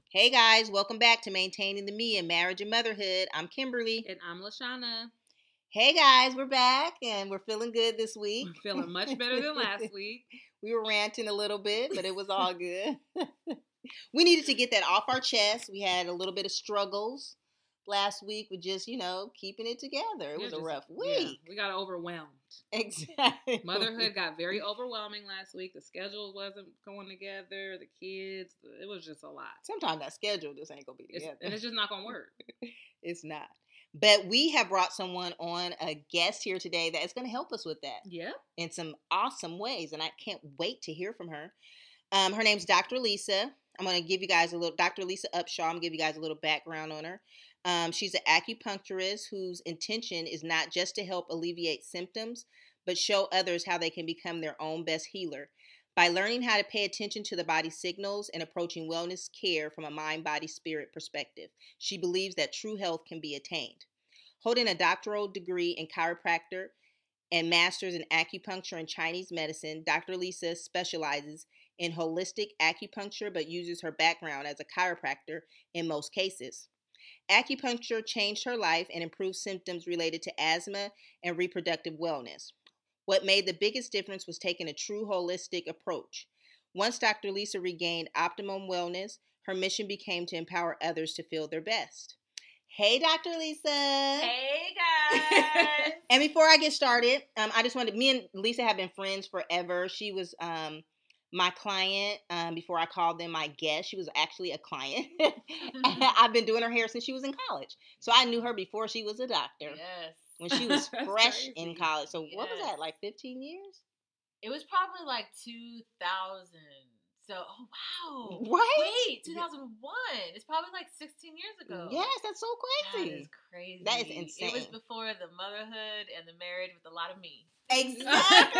Hey guys, welcome back to Maintaining the Me in Marriage and Motherhood. I'm Kimberly. And I'm Lashana. Hey guys, we're back and we're feeling good this week. We're feeling much better than last week. We were ranting a little bit, but it was all good. We needed to get that off our chest. We had a little bit of struggles last week with just, keeping it together. It was a rough week. Yeah, we got overwhelmed. Exactly. Motherhood got very overwhelming last week. The schedule wasn't going together. The kids, it was just a lot. Sometimes that schedule just ain't going to be together. And it's just not going to work. It's not. But we have brought someone on, a guest here today that is going to help us with that. Yep. In some awesome ways. And I can't wait to hear from her. Her name's Dr. Lisa. I'm going to give you guys Dr. Lisa Upshaw. I'm going to give you guys a little background on her. She's an acupuncturist whose intention is not just to help alleviate symptoms, but show others how they can become their own best healer. By learning how to pay attention to the body's signals and approaching wellness care from a mind, body, spirit perspective, she believes that true health can be attained. Holding a doctoral degree in chiropractor and master's in acupuncture and Chinese medicine, Dr. Lisa specializes in holistic acupuncture but uses her background as a chiropractor in most cases. Acupuncture changed her life and improved symptoms related to asthma and reproductive wellness. What made the biggest difference was taking a true holistic approach. Once Dr. Lisa regained optimum wellness, her mission became to empower others to feel their best. Hey, Dr. Lisa. Hey, guys. And before I get started, I just wanted, me and Lisa have been friends forever. She was my client before I called them my guest. She was actually a client. I've been doing her hair since she was in college. So I knew her before she was a doctor. Yes. When she was fresh Crazy. in college. So what was Yes. that, like 15 years? It was probably like 2000. So, oh, wow. Right? Wait, 2001. It's probably like 16 years ago. Yes, that's so That crazy. is crazy. That is insane. It was before the motherhood and the marriage with a lot of me. Exactly.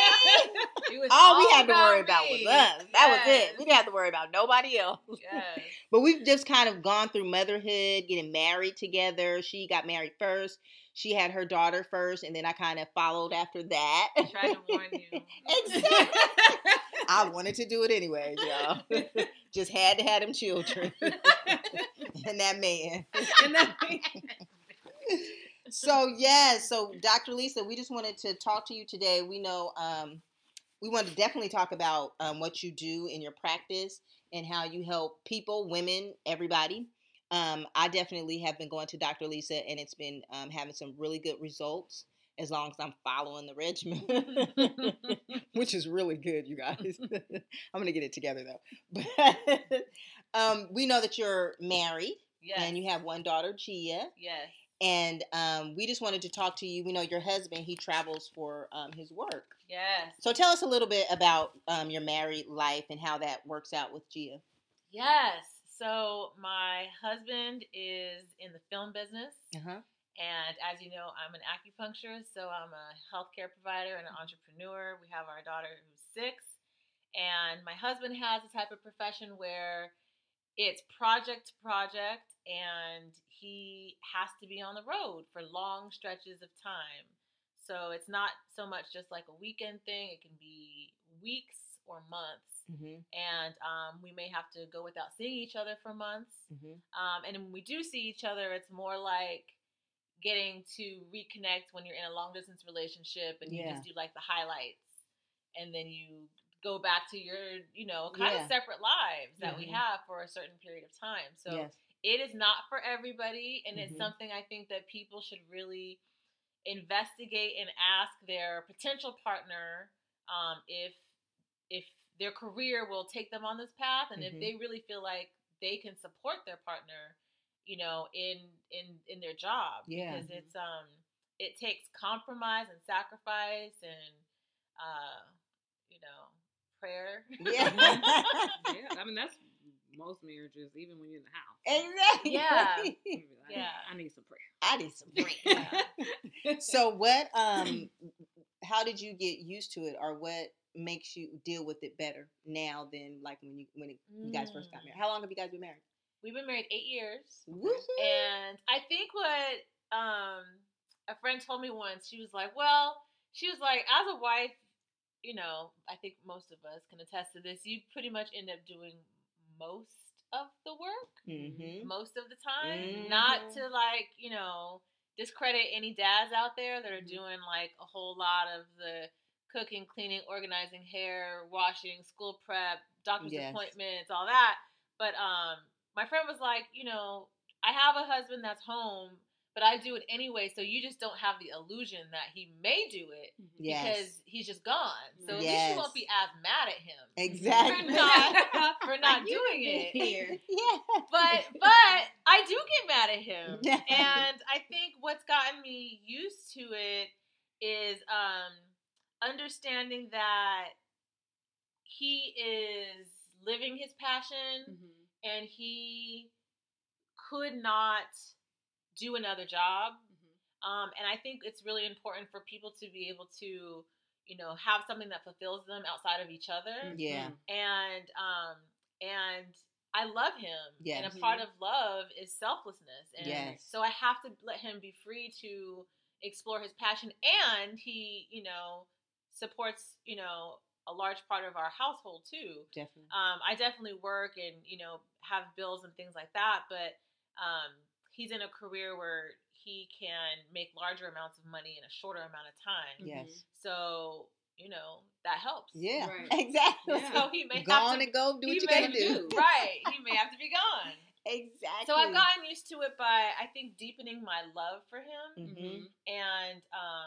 It was All we all had to worry about me. was us. That was Yes. it. We didn't have to worry about nobody else. Yes. But we've just kind of gone through motherhood, getting married together. She got married first. She had her daughter first, and then I kind of followed after that. I tried to warn you. Exactly. I wanted to do it anyways, y'all. Just had to have them children. And that man. So Dr. Lisa, we just wanted to talk to you today. We know we want to definitely talk about what you do in your practice and how you help people, women, everybody. I definitely have been going to Dr. Lisa, and it's been having some really good results as long as I'm following the regimen, which is really good, you guys. I'm going to get it together, though. But we know that you're married, Yes. and you have one daughter, Gia. Yes. And we just wanted to talk to you. We know your husband, he travels for his work. Yes. So tell us a little bit about your married life and how that works out with Gia. Yes. So my husband is in the film business. Uh-huh. And as you know, I'm an acupuncturist, so I'm a healthcare provider and an entrepreneur. We have our daughter who's 6. And my husband has a type of profession where it's project to project, and he has to be on the road for long stretches of time. So it's not so much just like a weekend thing. It can be weeks or months. Mm-hmm. And we may have to go without seeing each other for months. Mm-hmm. And when we do see each other, it's more like getting to reconnect when you're in a long distance relationship and you just do like the highlights, and then you go back to your kind of separate lives that we have for a certain period of time. So it is not for everybody, and it's something I think that people should really investigate and ask their potential partner if their career will take them on this path, and if they really feel like they can support their partner in their job, because it's it takes compromise and sacrifice and prayer. Yeah. Yeah, I mean that's most marriages, even when you're in the house. Exactly. Yeah. Like, Yeah. I need some prayer. I need some prayer. So what how did you get used to it, or what makes you deal with it better now than like when you guys first got married? How long have you guys been married? We've been married 8 years. Woo-hoo. And I think what a friend told me once, she was like, as a wife, I think most of us can attest to this, you pretty much end up doing most of the work Mm-hmm. most of the time. Mhm. Not to like, discredit any dads out there that are doing like a whole lot of the cooking, cleaning, organizing, hair, washing, school prep, doctor's Yes. appointments, all that. But my friend was like, I have a husband that's home, but I do it anyway, so you just don't have the illusion that he may do it Yes. because he's just gone. So at least Yes. you won't be as mad at him Exactly. for not doing it. Here. Yeah. But I do get mad at him, and I think what's gotten me used to it is understanding that he is living his passion, and he could not do another job. And I think it's really important for people to be able to, have something that fulfills them outside of each other. Yeah. And I love him. Yes. And a part of love is selflessness. And Yes. so I have to let him be free to explore his passion. And he, supports, a large part of our household too. Definitely. I definitely work and, have bills and things like that. But he's in a career where he can make larger amounts of money in a shorter amount of time. Yes. So, that helps. Yeah. Right. Exactly. Yeah. So he may Go have on to and go do what he you may- gotta do. Right. He may have to be gone. Exactly. So I've gotten used to it by, I think, deepening my love for him Mm-hmm. and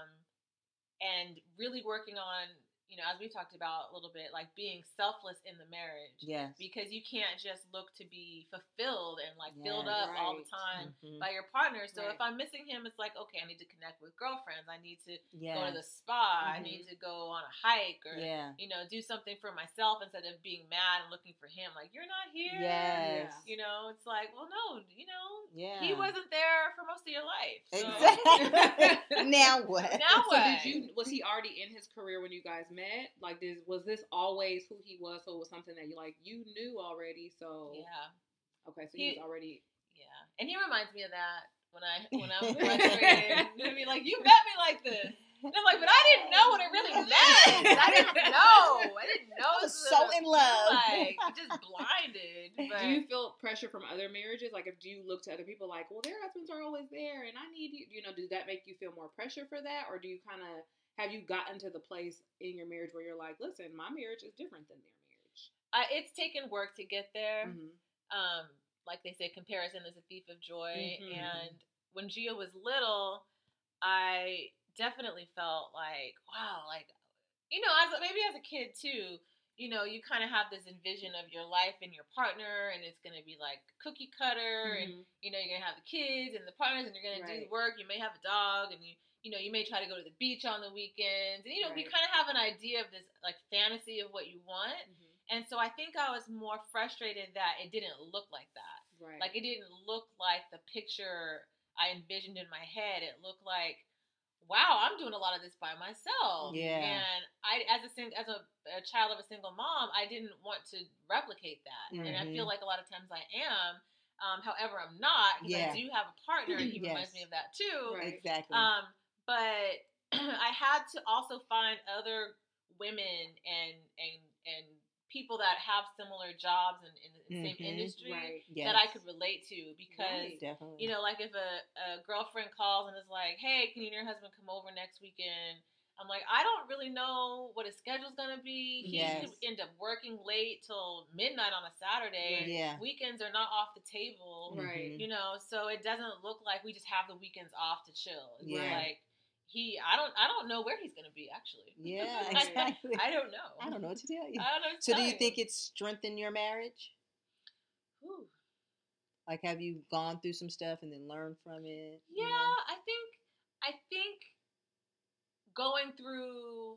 really working on, as we talked about a little bit, like being selfless in the marriage. Yes. Because you can't just look to be fulfilled and like filled Yes. up all the Right. time Mhm. by your partner. So Right. if I'm missing him, it's like, okay, I need to connect with girlfriends. I need to Yes. go to the spa. I Mhm. need to go on a hike or, Yeah. do something for myself instead of being mad and looking for him. Like, you're not here. Yes. It's like, well, no, Yeah. he wasn't there for most of your life. So. Exactly. Now what? Now So what? was he already in his career when you guys met? Like, was this always who he was? So it was something that you knew already. So Yeah. okay, so he was already. Yeah, and he reminds me of that when I'm frustrated. I mean, like, you met me like this. And I'm like, but I didn't know what it really meant. I didn't know. I was so in love. Like, just blinded. But Do you feel pressure from other marriages? Like, if do you look to other people like, well, their husbands are always there, and I need you. Does that make you feel more pressure for that, or do you kind of have you gotten to the place in your marriage where you're like, listen, my marriage is different than their marriage? It's taken work to get there. Mm-hmm. Like they say, comparison is a thief of joy. Mm-hmm. And when Gio was little, I definitely felt like, wow, like, as a kid too, you kind of have this envision of your life and your partner, and it's going to be like cookie cutter, and, you're going to have the kids and the partners, and you're going to do the work. You may have a dog, and you may try to go to the beach on the weekends. And, we kind of have an idea of this, like, fantasy of what you want. And so I think I was more frustrated that it didn't look like that. Right. Like, it didn't look like the picture I envisioned in my head. It looked like, wow, I'm doing a lot of this by myself. Yeah. And I, as a child of a single mom, I didn't want to replicate that. And I feel like a lot of times I am. However, I'm not, because I do have a partner, and he reminds me of that too. Right. Exactly. But I had to also find other women and people that have similar jobs in the same industry that I could relate to, because definitely. like if a girlfriend calls and is like, hey, can you and your husband come over next weekend? I'm like, I don't really know what his schedule's gonna be. He could end up working late till midnight on a Saturday. Yeah. Weekends are not off the table. Right. So it doesn't look like we just have the weekends off to chill. It's like I don't know where he's gonna be, actually. Yeah, exactly. I don't know. I don't know what to tell you. I don't know. So do you think it's strengthened your marriage? Ooh. Like, have you gone through some stuff and then learned from it? Yeah, I think going through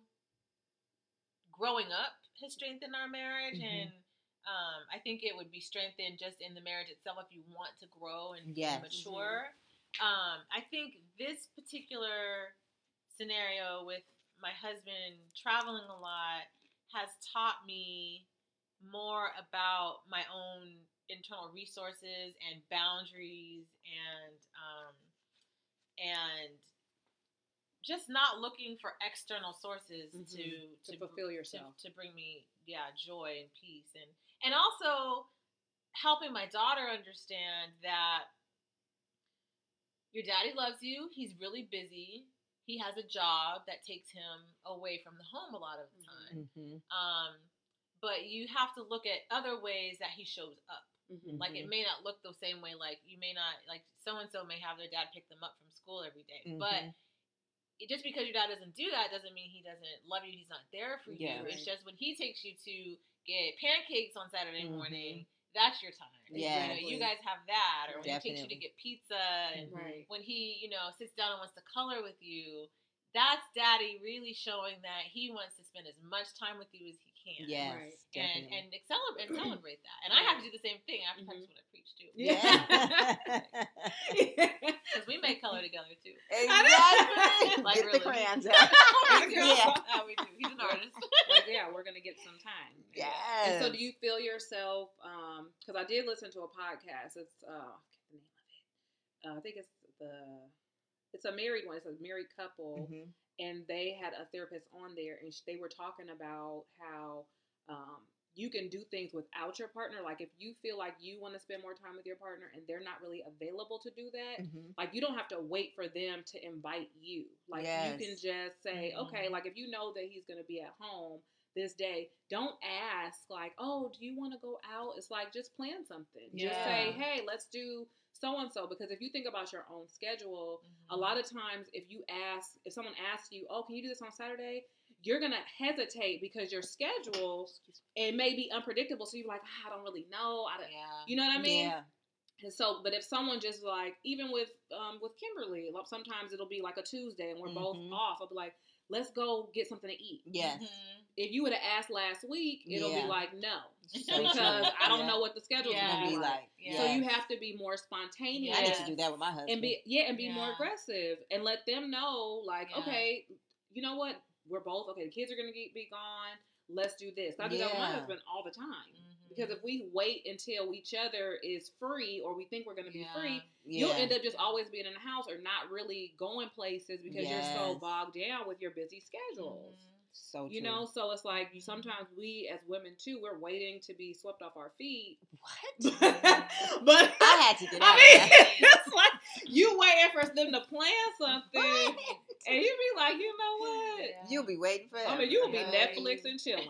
growing up has strengthened our marriage, and I think it would be strengthened just in the marriage itself if you want to grow and mature. I think this particular scenario with my husband traveling a lot has taught me more about my own internal resources and boundaries, and just not looking for external sources to fulfill yourself, to bring me joy and peace, and also helping my daughter understand that your daddy loves you. He's really busy. He has a job that takes him away from the home a lot of the time. But you have to look at other ways that he shows up. Like, it may not look the same way. Like, you may not, like, so-and-so may have their dad pick them up from school every day. But just because your dad doesn't do that doesn't mean he doesn't love you. He's not there for you. Right. It's just when he takes you to get pancakes on Saturday morning, that's your time. Yeah. You guys have that. Or when he takes you to Definitely. get pizza. And when he, sits down and wants to color with you, that's daddy really showing that he wants to spend as much time with you as he can. Yes. And celebrate that. And I have to do the same thing. I have to practice what I preach too. Because we make color together too. Exactly. Like, Get the really. crayons out. We do. He's an artist. Like, yeah, we're gonna get some time. Yes. And so, do you feel yourself? Because I did listen to a podcast. It's I forget the name of it. I think it's a married one. It's a married couple, and they had a therapist on there, and they were talking about how you can do things without your partner. Like, if you feel like you want to spend more time with your partner and they're not really available to do that, like, you don't have to wait for them to invite you. Like, you can just say, okay, like, if you know that he's going to be at home this day, don't ask, like, oh, do you want to go out? It's like, just plan something. Just say, hey, let's do so-and-so. Because if you think about your own schedule, a lot of times if someone asks you, oh, can you do this on Saturday? You're going to hesitate because your schedule, it may be unpredictable. So you're like, I don't really know. You know what I mean? Yeah. And so, but if someone just like, even with Kimberly, sometimes it'll be like a Tuesday and we're both off. I'll be like, let's go get something to eat. Yes. If you would have asked last week, it'll be like, no. So because true. I don't know what the schedule's going to be like. So yes. you have to be more spontaneous. I need to do that with my husband. And be more aggressive and let them know, like, okay, you know what? We're both, okay, the kids are going to be gone. Let's do this. I do that with my husband all the time. Because if we wait until each other is free or we think we're going to be free, you'll end up just always being in the house or not really going places because you're so bogged down with your busy schedules. So true. You know, so it's like sometimes we as women too, we're waiting to be swept off our feet. What? But I had to get out. It's like you waiting for them to plan something, and you be like, you know what? Yeah. You'll be waiting for. I mean, you will be Netflix and chilling.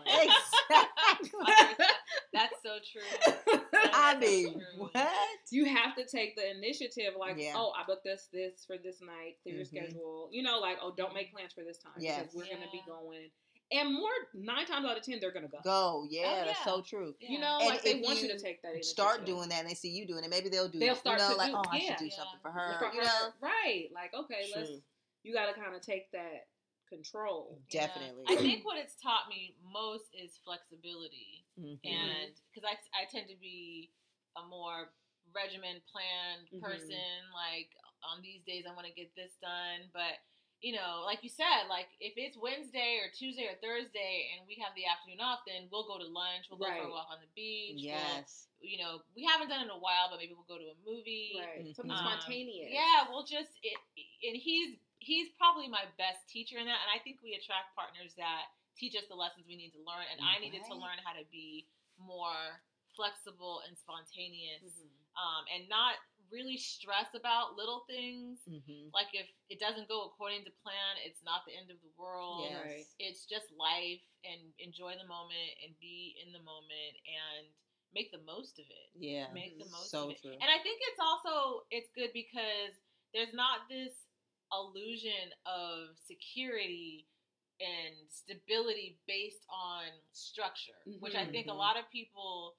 Exactly. That's so true. I mean, what? You have to take the initiative. Like, oh, I booked this for this night. Clear your schedule. You know, like, oh, don't make plans for this time because we're gonna be going. And 9 times out of 10, they're gonna go. That's so true. You know, and like they want you to take that initiative. Start doing that, and they see you doing it. Maybe they'll do. They'll start to like, do. oh, I should do something for her. For you her. know, right? Like, okay, you got to kind of take that control. Definitely. I think what it's taught me most is flexibility, and because I tend to be a more regimen planned person. Like, on these days, I want to get this done, but. You know, like you said, like if it's Wednesday or Tuesday or Thursday and we have the afternoon off, then we'll go to lunch. We'll go for a walk on the beach. Yes. We haven't done it in a while, but maybe we'll go to a movie. Right. Something spontaneous. Yeah, we'll just and he's probably my best teacher in that, and I think we attract partners that teach us the lessons we need to learn, and I needed to learn how to be more flexible and spontaneous, and not really stress about little things. Like if it doesn't go according to plan, it's not the end of the world. Yes. It's just life, and enjoy the moment and be in the moment and make the most of it. Yeah. Make the most so of it. True. And I think it's good because there's not this illusion of security and stability based on structure, which I think a lot of people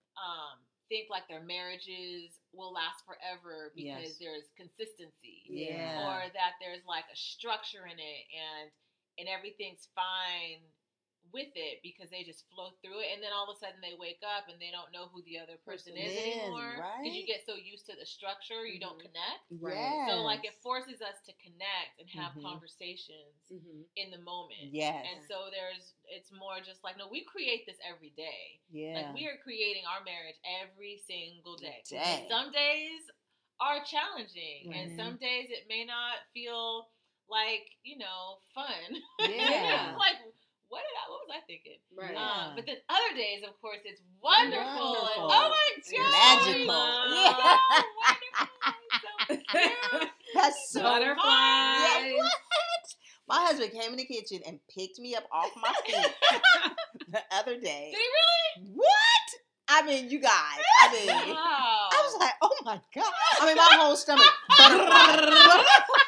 think like their marriages will last forever because there's consistency, or that there's like a structure in it, and everything's fine with it because they just flow through it, and then all of a sudden they wake up and they don't know who the other person is anymore because you get so used to the structure you don't connect. So like it forces us to connect and have conversations in the moment. And so it's more just like, no, we create this every day. Like we are creating our marriage every single day. Some days are challenging and some days it may not feel like, fun. Like what was I thinking? Right. But then other days, of course, it's wonderful. And, oh my God! magical. Oh, wonderful. So cute. That's so Butterflies. Yeah, what? My husband came in the kitchen and picked me up off my feet the other day. Did he really? What? I mean, you guys. I mean, Wow. I was like, oh my God. I mean, my whole stomach butterfly.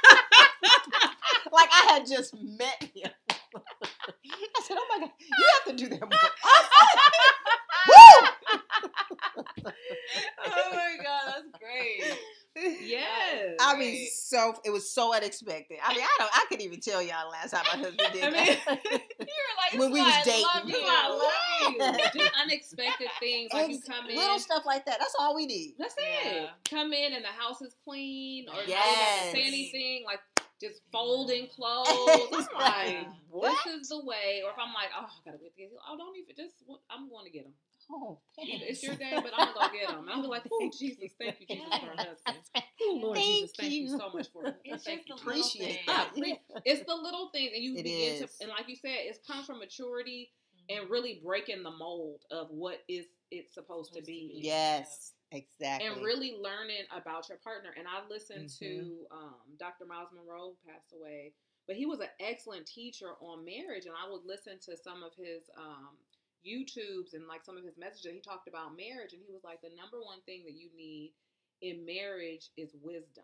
Like I had just met him. I said, oh my God, you have to do that more. Woo! Oh my God, that's great. Yes. I mean, it was so unexpected. I mean, I couldn't even tell y'all last time my husband did I mean, that. You were like, When we was dating. I love you. I love you. Just unexpected things like you come in. Little stuff like that. That's all we need. That's Yeah. it. Come in and the house is clean, or you don't Yes. have to say anything, like just folding clothes. I'm like, What? this is the way. Or if I'm like, oh, I gotta wait to get. Oh, don't even. I'm going to get them. Oh, It's your day, but I'm gonna go get them. And I'm like, oh Jesus, thank you, Jesus, for our husband. Oh, Lord Jesus, thank you so much for it. It's Thank just you. the little Appreciate things. that. It's the little things, and you It begin to, is. and like you said, it comes from maturity and really breaking the mold of what is it's supposed to be. Yes, exactly. And really learning about your partner. And I listened to Dr. Miles Monroe, who passed away, but he was an excellent teacher on marriage. And I would listen to some of his YouTubes and like some of his messages. He talked about marriage, and he was like, the number one thing that you need in marriage is wisdom.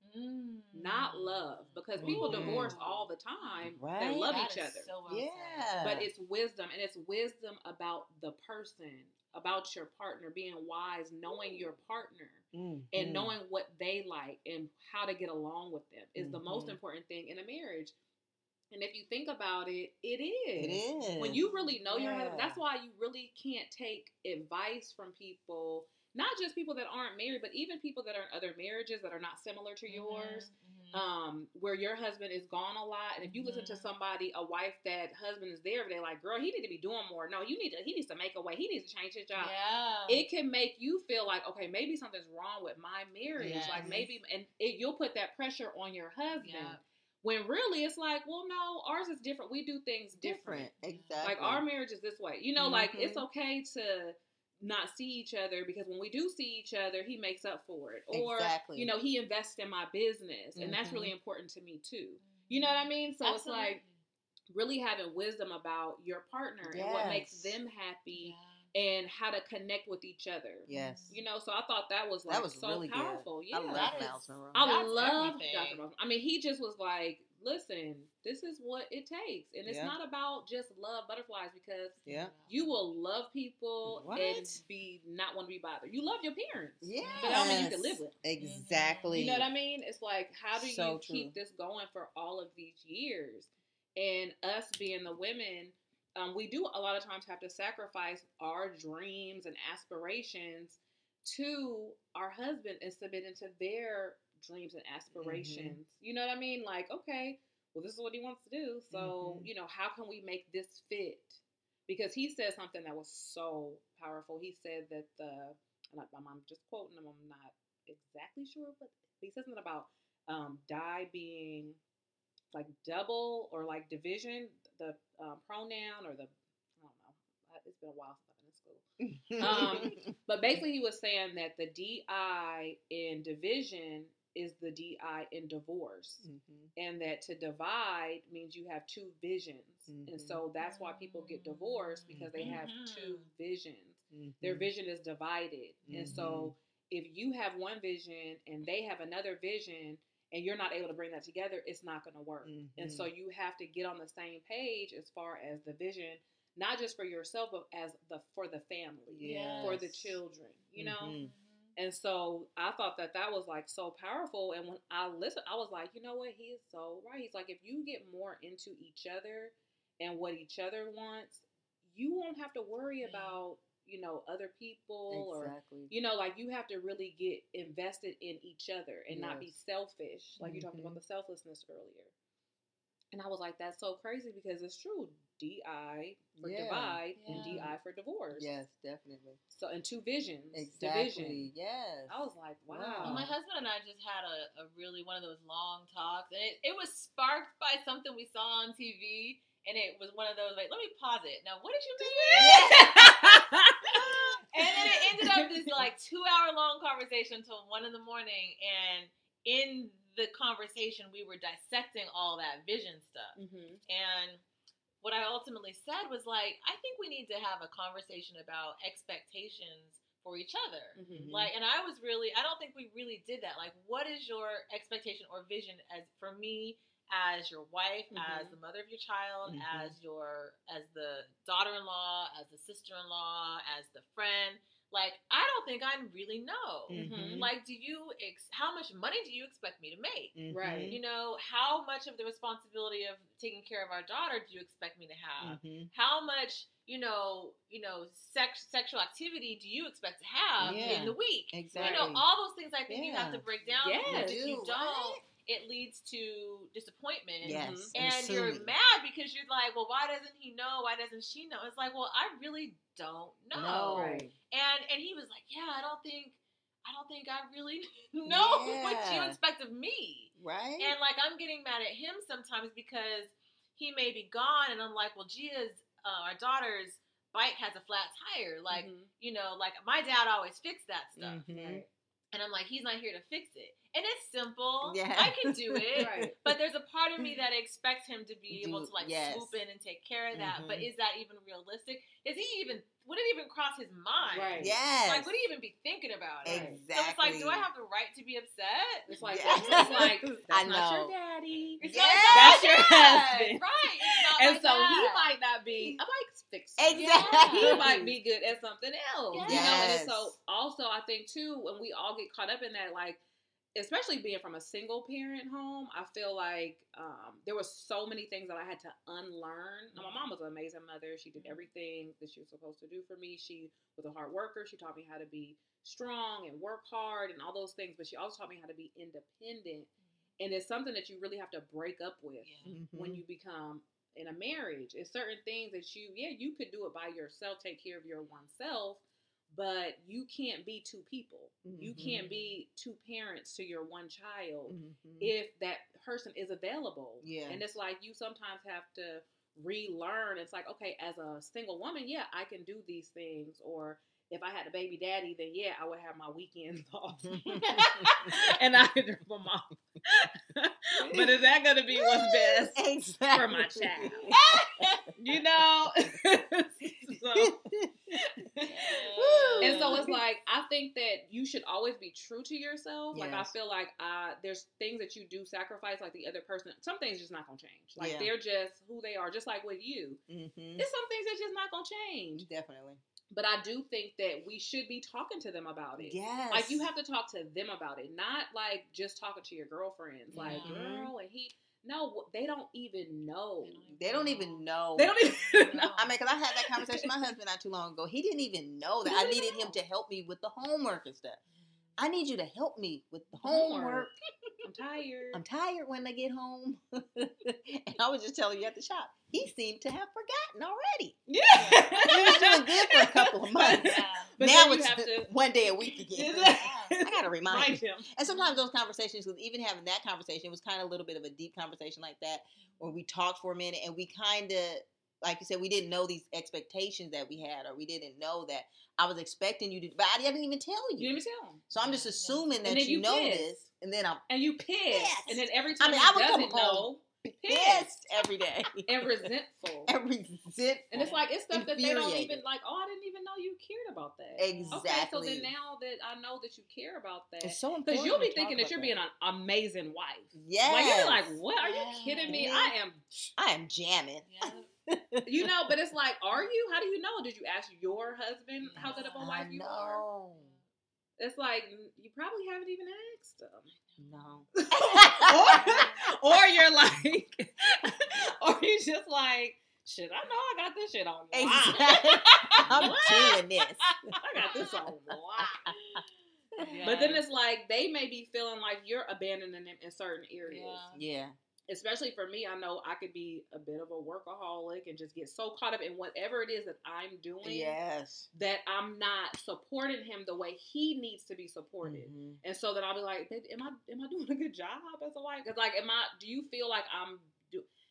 Not love, because people divorce all the time that love each other. So well Yeah. But it's wisdom, and it's wisdom about the person, about your partner, being wise, knowing your partner, and knowing what they like and how to get along with them is the most important thing in a marriage. And if you think about it, it is. It is. When you really know your husband, that's why you really can't take advice from people, not just people that aren't married, but even people that are in other marriages that are not similar to yours, where your husband is gone a lot. And if you listen to somebody, a wife that husband is there, they're like, girl, he need to be doing more. No, he needs to make a way. He needs to change his job. Yeah. It can make you feel like, okay, maybe something's wrong with my marriage. Yes. Like maybe, and you'll put that pressure on your husband. Yeah. When really it's like, well, no, ours is different. We do things different. Exactly. Like our marriage is this way. You know, like it's okay to not see each other, because when we do see each other, he makes up for it. Or, you know, he invests in my business, and that's really important to me too. You know what I mean? So It's like really having wisdom about your partner and what makes them happy. And how to connect with each other. Yes. You know, so I thought that was like so really powerful. Good. Yeah. I love Miles Monroe. I love Dr. Miles. I mean, he just was like, listen, this is what it takes. And it's not about just love butterflies, because you will love people and not want to be bothered. You love your parents. Yeah. But I mean, you can live with them. Exactly. You know what I mean? It's like, how do you keep this going for all of these years? And us being the women, we do a lot of times have to sacrifice our dreams and aspirations to our husband and submit into their dreams and aspirations. You know what I mean? Like, okay, well, this is what he wants to do. So, you know, how can we make this fit? Because he said something that was so powerful. He said that I'm just quoting him, I'm not exactly sure, but he said something about die being like double or like division, the pronoun or I don't know. It's been a while since I've been in school. But basically he was saying that the DI in division is the DI in divorce. And that to divide means you have two visions. And so that's why people get divorced, because they have two visions. Their vision is divided. And so if you have one vision and they have another vision, and you're not able to bring that together, it's not going to work. And so you have to get on the same page as far as the vision, not just for yourself, but for the family, for the children, you know? And so I thought that was like so powerful. And when I listened, I was like, you know what? He is so right. He's like, if you get more into each other and what each other wants, you won't have to worry about, you know, other people or, you know, like you have to really get invested in each other and not be selfish. Like you talked about the selflessness earlier. And I was like, that's so crazy, because it's true. DI for divide and DI for divorce. Yes, definitely. So, and two visions. Exactly. Yes. I was like, wow. Well, my husband and I just had a really one of those long talks, and it was sparked by something we saw on TV, and it was one of those like, let me pause it. Now, what did you mean? And then it ended up this like 2-hour-long conversation until 1 a.m. And in the conversation, we were dissecting all that vision stuff. Mm-hmm. And what I ultimately said was like, I think we need to have a conversation about expectations for each other. Mm-hmm. Like, and I don't think we really did that. Like, what is your expectation or vision as for me as your wife, as the mother of your child, as the daughter-in-law, as the sister-in-law, as the friend? Like, I don't think I really know. Like, how much money do you expect me to make? Right. You know, how much of the responsibility of taking care of our daughter do you expect me to have? How much, sexual activity do you expect to have in the week? Exactly. You know, all those things I think you have to break down. Yes. If you don't, it leads to disappointment. Yes. And you're mad because you're like, well, why doesn't he know? Why doesn't she know? It's like, well, I really don't know. No. Right. And he was like, yeah, I don't think I really know what you expect of me. Right. And like, I'm getting mad at him sometimes because he may be gone, and I'm like, well, Gia's, our daughter's bike has a flat tire. Like, like my dad always fixed that stuff. Right. And I'm like, he's not here to fix it. And it's simple. Yeah. I can do it. Right. But there's a part of me that expects him to be able to like swoop in and take care of that. But is that even realistic? Would it even cross his mind? Right. Yes. Like, would he even be thinking about it? Exactly. So it's like, do I have the right to be upset? It's like, Yes. it's like I that's not know. your daddy. It's Yes. not That's your dad. husband. Right. It's not And like so he that. might not be a bike fixer. Exactly. He might be good at something else. Yes. You know, and so also I think too, when we all get caught up in that, like, especially being from a single parent home, I feel like there were so many things that I had to unlearn. Now, my mom was an amazing mother. She did everything that she was supposed to do for me. She was a hard worker. She taught me how to be strong and work hard and all those things. But she also taught me how to be independent. And it's something that you really have to break up with when you become in a marriage. It's certain things that you could do it by yourself, take care of your oneself. But you can't be two people. You can't be two parents to your one child if that person is available. Yeah. And it's like you sometimes have to relearn. It's like, okay, as a single woman, I can do these things. Or if I had a baby daddy, then I would have my weekends off. And I could drop them off. But is that going to be what's best for my child? You know? And so it's like, I think that you should always be true to yourself. Like, I feel like there's things that you do sacrifice, like the other person. Some things just not going to change. Like, they're just who they are, just like with you. There's some things that's just not going to change. Definitely. But I do think that we should be talking to them about it. Yes. Like, you have to talk to them about it, not like just talking to your girlfriends. Like, girl, and he. No, they don't even know. They don't even know. They don't even know. I mean, because I had that conversation with my husband not too long ago. He didn't even know that I needed him to help me with the homework and stuff. I need you to help me with the homework. I'm tired. I'm tired when I get home. And I was just telling you at the shop, he seemed to have forgotten already. Yeah. He was doing good for a couple of months. Yeah. But now then you it's have to 1 day a week again. I got to remind him. And sometimes those conversations, because even having that conversation, it was kind of a little bit of a deep conversation like that, where we talked for a minute and we kind of, like you said, we didn't know these expectations that we had, or we didn't know that I was expecting you to, but I didn't even tell you. You didn't even tell him. So I'm just assuming that you know this, and then I'm and you pissed. Pissed. And then every time I he would come doesn't home know, pissed every day. and resentful. And resentful. And it's like, it's stuff that they don't Infuriated. even, like, oh, I didn't even know you cared about that. Exactly. Okay, so then now that I know that you care about that, It's so important. because you'll be to thinking talk that you're about being an amazing wife. Yes. Like, you'll be like, what? Are you kidding me? Yes. I am jamming. you know, but it's like, are you? How do you know? Did you ask your husband how good of a wife you are? It's like, you probably haven't even asked him. No. or you're like, or you just like, shit, I know I got this shit on lock. Exactly. I'm doing this. I got this on lock. But then it's like, they may be feeling like you're abandoning them in certain areas. Yeah. Especially for me, I know I could be a bit of a workaholic and just get so caught up in whatever it is that I'm doing. Yes. That I'm not supporting him the way he needs to be supported. And so then I'll be like, am I doing a good job as a wife? Because like, do you feel like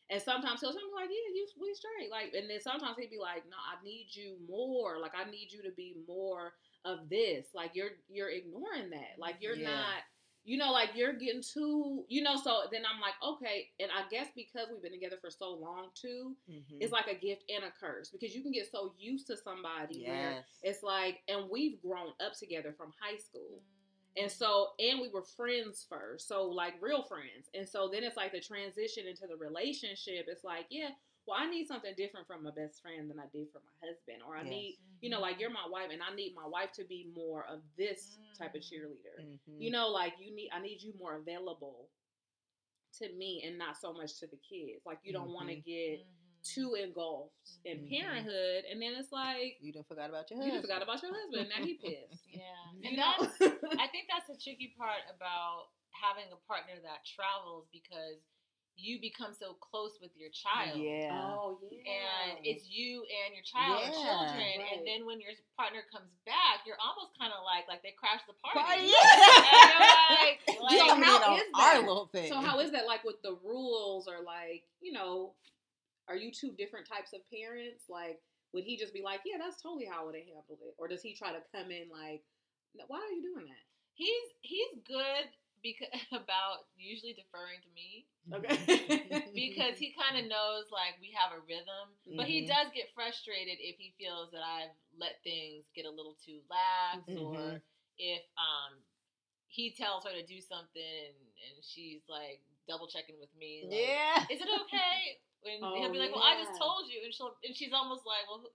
And sometimes he'll be like, yeah, we straight. Like, and then sometimes he'd be like, no, I need you more. Like, I need you to be more of this. Like, you're ignoring that. Like, you're not, like you're getting too, so then I'm like, okay. And I guess because we've been together for so long too, it's like a gift and a curse, because you can get so used to somebody where it's like, and we've grown up together from high school. And so, and we were friends first. So, like, real friends. And so then it's like the transition into the relationship. It's like, yeah, well, I need something different from my best friend than I did from my husband. Or I need, like, you're my wife, and I need my wife to be more of this type of cheerleader. Like, I need you more available to me and not so much to the kids. Like, you don't want to get too engulfed in parenthood, and then it's like you done forgot about your husband. You done forgot about your husband. Now he pissed. And I think that's the tricky part about having a partner that travels, because you become so close with your child. Oh, yeah. And it's you and your child and children. Right. And then when your partner comes back, you're almost kind of like they crashed the party. And you're like so how is that? Our little thing. So how is that, like, with the rules, or like, are you two different types of parents? Like, would he just be like, yeah, that's totally how I would have handled it? Or does he try to come in like, why are you doing that? He's good about usually deferring to me. Okay. Because he kind of knows, like, we have a rhythm. But he does get frustrated if he feels that I've let things get a little too lax, or if he tells her to do something and she's like double checking with me, like, is it okay? And he'll be like, well, I just told you. And she's almost like, well,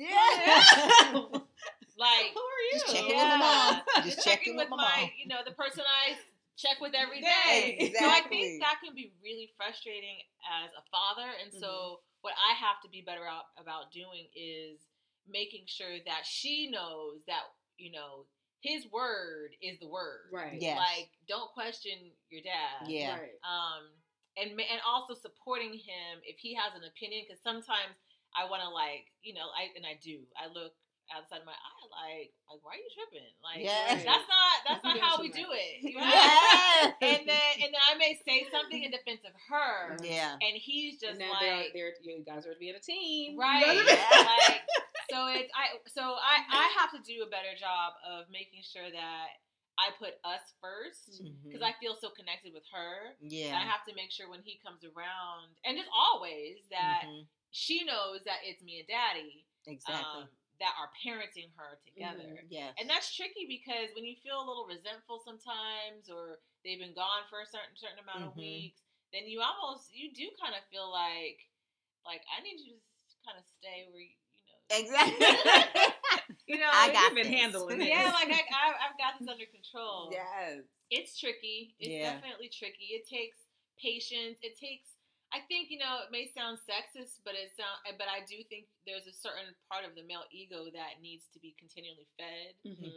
like, who are you? Just checking with my mom. Just checking with my, the person I check with every day. Exactly. So I think that can be really frustrating as a father. And so what I have to be better about doing is making sure that she knows that, his word is the word. Right. Yes. Like, don't question your dad. Yeah. Right. And also supporting him if he has an opinion, because sometimes I want to, like, I do. I look outside my eye, like why are you tripping? Like, that's not how we do it. And then I may say something in defense of her. Yeah. And he's just and like, you guys are being a team, right? Like, so I have to do a better job of making sure that I put us first, because I feel so connected with her. Yeah. And I have to make sure when he comes around, and just always, that she knows that it's me and Daddy. Exactly. That are parenting her together. Yes. And that's tricky, because when you feel a little resentful sometimes, or they've been gone for a certain amount of weeks, then you do kind of feel like I need you to kind of stay where Exactly. I got been handling it. Yeah, like I've got this under control. Yes. It's tricky. It's definitely tricky. It takes patience. It takes, I think, it may sound sexist, but I do think there's a certain part of the male ego that needs to be continually fed.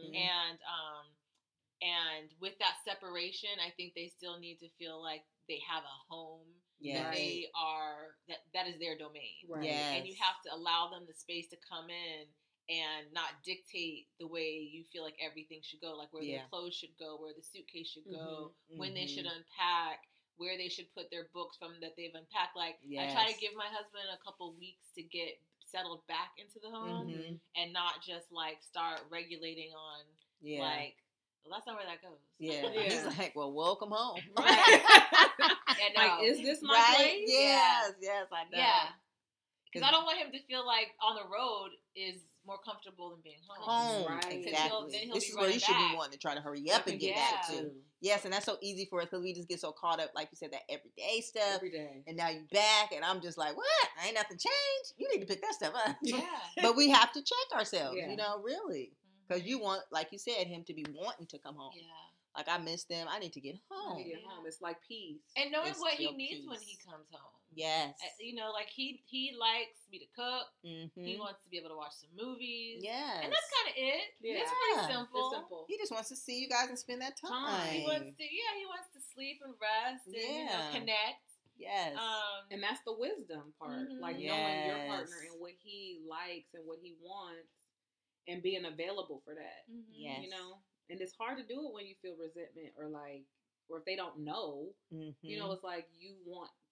And with that separation, I think they still need to feel like they have a home. That they are, that is their domain. Right. Yes. And you have to allow them the space to come in and not dictate the way you feel like everything should go, like where their clothes should go, where the suitcase should go, when they should unpack, where they should put their books from that they've unpacked. Like, I try to give my husband a couple weeks to get settled back into the home, and not just like start regulating on like, well, that's not where that goes. Yeah. He's like, well, welcome home. Right. Like, is this my place? Yes, I know. Yeah. Because I don't want him to feel like on the road is more comfortable than being home. Right. Exactly. This is where you should be wanting to try to hurry up and get back to. Yes, and that's so easy for us, because we just get so caught up, like you said, that everyday stuff. Every day. And now you back, and I'm just like, what? Ain't nothing changed? You need to pick that stuff up. Yeah. But we have to check ourselves, really. Because you want, like you said, him to be wanting to come home. Yeah. Like, I miss them. I need to get home. It's like peace. And knowing what he needs when he comes home. Yes. Like, he likes me to cook. He wants to be able to watch some movies. Yes. And that's kind of it. Yeah. It's pretty simple. It's simple. He just wants to see you guys and spend that time. He wants to sleep and rest and connect. Yes. And that's the wisdom part. Like, knowing your partner and what he likes and what he wants, and being available for that. Yes. And it's hard to do it when you feel resentment, or if they don't know, it's like you want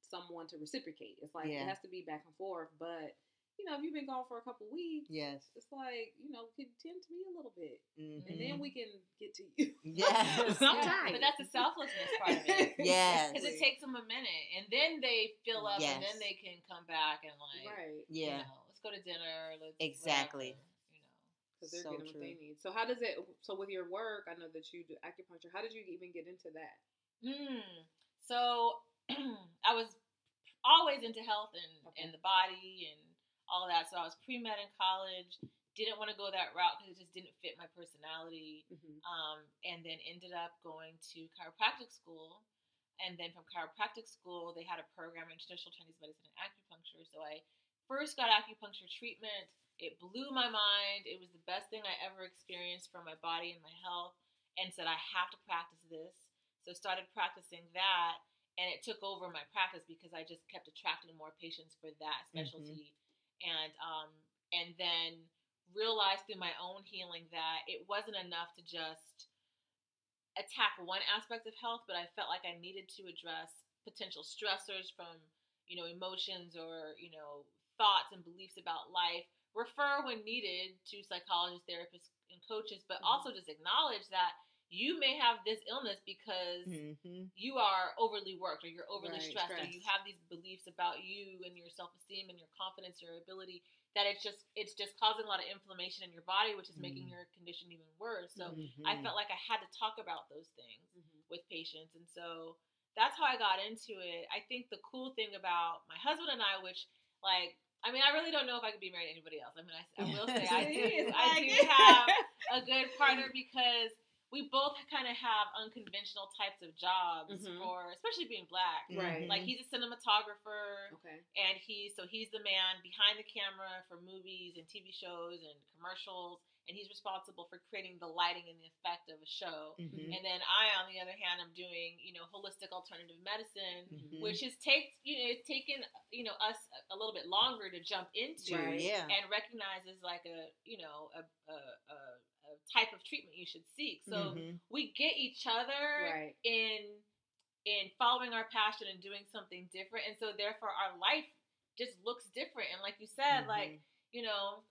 someone to reciprocate. It's like Yeah. it has to be back and forth. But you know, if you've been gone for a couple weeks, Yes. it's like, you know, can tend to me a little bit, Mhm. and then we can get to you. Yes. I'm Yeah, tired. but that's the selflessness part of it. Yes. Because it takes them a minute, and then they fill up, and then Yes. they can come back and like, right, you Yeah. know, let's go to dinner. Let's Exactly. whatever, you know. because they're So getting what true. they need. So how does it? So with your work, I know that you do acupuncture. How did you even get into that? So I was always into health Okay. and the body and all of that. So I was pre-med in college. Didn't want to go that route because it just didn't fit my personality. Mm-hmm. And then ended up going to chiropractic school. And then from chiropractic school, they had a program in traditional Chinese medicine and acupuncture. So I first got acupuncture treatment. It blew my mind. It was the best thing I ever experienced for my body and my health. And said, I have to practice this. So started practicing that. And it took over my practice because I just kept attracting more patients for that specialty. And then realized through my own healing that it wasn't enough to just attack one aspect of health, but I felt like I needed to address potential stressors from, you know, emotions or, you know, thoughts and beliefs about life, refer when needed to psychologists, therapists, and coaches, but also just acknowledge that you may have this illness because you are overly worked or you're overly stressed or you have these beliefs about you and your self-esteem and your confidence, your ability, that it's just causing a lot of inflammation in your body, which is making your condition even worse. So I felt like I had to talk about those things with patients. And so that's how I got into it. I think the cool thing about my husband and I, which like, I mean, I really don't know if I could be married to anybody else. I mean, I will say I do have a good partner because we both kind of have unconventional types of jobs for, especially being Black. Right. Like he's a cinematographer. Okay. And he's the man behind the camera for movies and TV shows and commercials. And he's responsible for creating the lighting and the effect of a show. And then I, on the other hand, am doing, you know, holistic alternative medicine, which has taken, you know, us a little bit longer to jump into and recognize as like a type of treatment you should seek. So we get each other in following our passion and doing something different. And so therefore our life just looks different. And like you said, like, you know,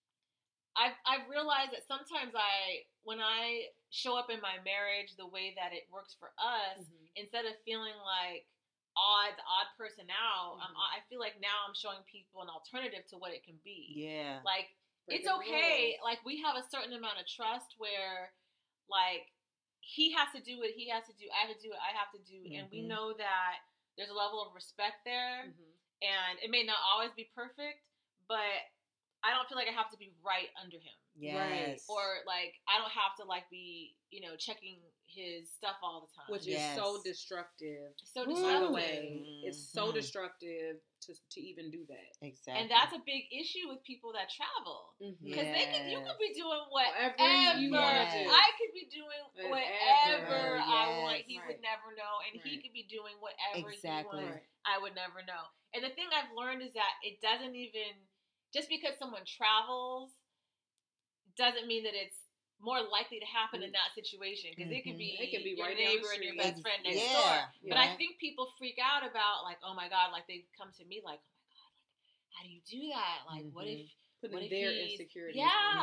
I've realized that sometimes when I show up in my marriage the way that it works for us, instead of feeling like the odd person out, I feel like now I'm showing people an alternative to what it can be. Yeah. Like, it's okay. Like, we have a certain amount of trust where, like, he has to do what he has to do. I have to do what I have to do. And we know that there's a level of respect there. And it may not always be perfect, but I don't feel like I have to be right under him. Yes. Right. Or, like, I don't have to, like, be, you know, checking his stuff all the time. Which is so destructive. So By destructive. the way, it's so destructive to even do that. Exactly. And that's a big issue with people that travel. Because you could be doing whatever you want to do. I could be doing whatever I want. He would never know. And he could be doing whatever he wants. I would never know. And the thing I've learned is that it doesn't even, just because someone travels doesn't mean that it's more likely to happen in that situation, because it could be your right neighbor and your best friend next door. But I think people freak out about, like, oh my God, like they come to me like, oh my God, like, how do you do that? Like, what if their insecurity?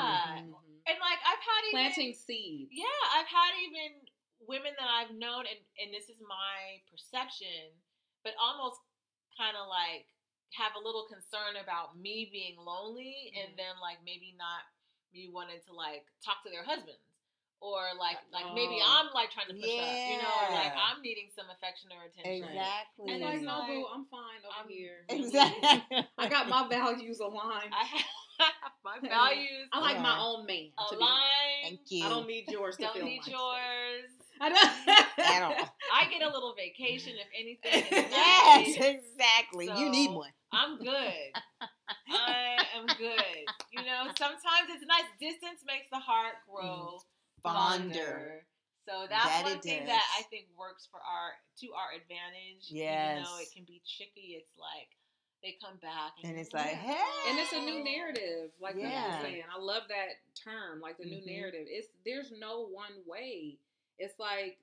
And like I've had planting seeds. Yeah, I've had even women that I've known, and this is my perception, but almost kind of like have a little concern about me being lonely, and then like maybe not me wanting to like talk to their husbands, or like maybe I'm like trying to push up, you know, or like I'm needing some affection or attention. Exactly. And like, no, boo, I'm fine over here. Exactly. I got my values aligned. I have my values. I like my own man. Aligned. Thank you. I don't need yours. To don't fill need my yours. I don't. At all. I get a little vacation if anything. Yes, exactly. So, you need one. I'm good. I am good. You know, sometimes it's nice. Distance makes the heart grow fonder. So that's one thing that I think works to our advantage. Yes. Even though it can be tricky, it's like they come back and it's like, hey, and it's a new narrative. Like people were saying, I love that term. Like the new narrative. There's no one way. It's like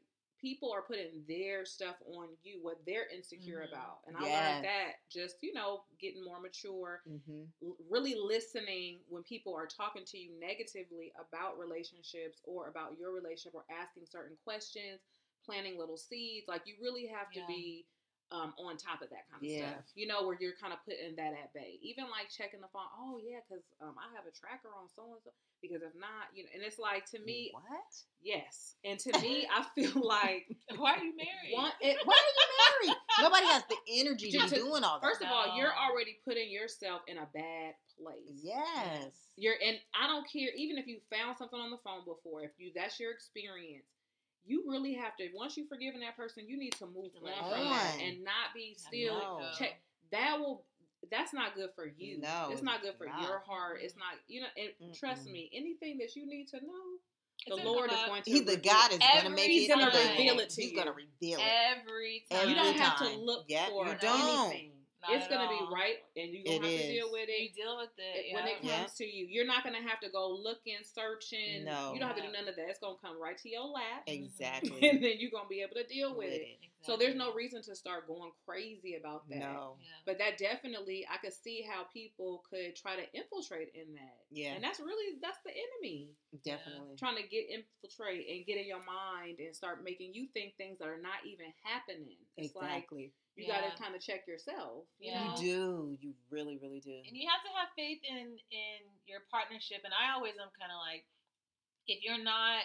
people are putting their stuff on you, what they're insecure about. And I Yes. learned that just, getting more mature, really listening when people are talking to you negatively about relationships or about your relationship or asking certain questions, planting little seeds. Like, you really have to be on top of that kind of stuff, where you're kind of putting that at bay. Even like checking the phone. Oh yeah, because I have a tracker on so and so. Because if not, and it's like, to me, what? Yes, and to me, I feel like, why are you married? Why are you married? Nobody has the energy to be doing all that. First of all, you're already putting yourself in a bad place. Yes, and I don't care, even if you found something on the phone before, that's your experience. You really have to, once you've forgiven that person, you need to move on from that and not be still check. That's not good for you. No, it's not good for your heart. It's not, and trust me, anything that you need to know, the Lord is going to God is going to make it. He's going to reveal it to you. He's going to reveal it. Every time. You don't have to look for anything. Not it's going to be right, and you're going to have to deal with it. You deal with it. When it comes to you. You're not going to have to go looking, searching. No. You don't have to do none of that. It's going to come right to your lap. Exactly. And then you're going to be able to deal with it. Exactly. So there's no reason to start going crazy about that. No. Yeah. But that definitely, I could see how people could try to infiltrate in that. Yeah. And that's the enemy. Definitely. Trying to infiltrate and get in your mind and start making you think things that are not even happening. It's exactly. You got to kind of check yourself. You know? You do. You really, really do. And you have to have faith in your partnership. And I always am kind of like, if you're not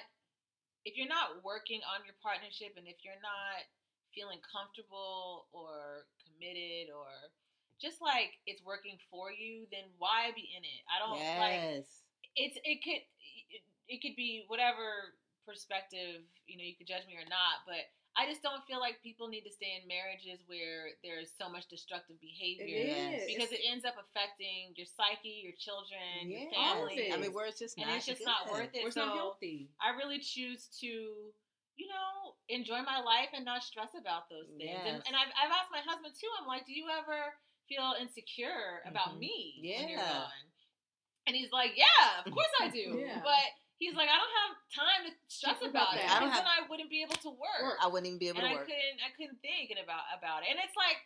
working on your partnership, and if you're not feeling comfortable or committed or just like it's working for you, then why be in it? I don't like it could be whatever perspective, you could judge me or not, but I just don't feel like people need to stay in marriages where there's so much destructive behavior because it ends up affecting your psyche, your children, your family. I mean, where it's just it's just not worth it. It's not healthy. I really choose to, enjoy my life and not stress about those things. Yes. And I've asked my husband too. I'm like, do you ever feel insecure about me when you're gone? And he's like, yeah, of course I do. But he's like, I don't have time to stress about it. Then I wouldn't be able to work. I wouldn't even be able to work. I couldn't think about it. And it's like,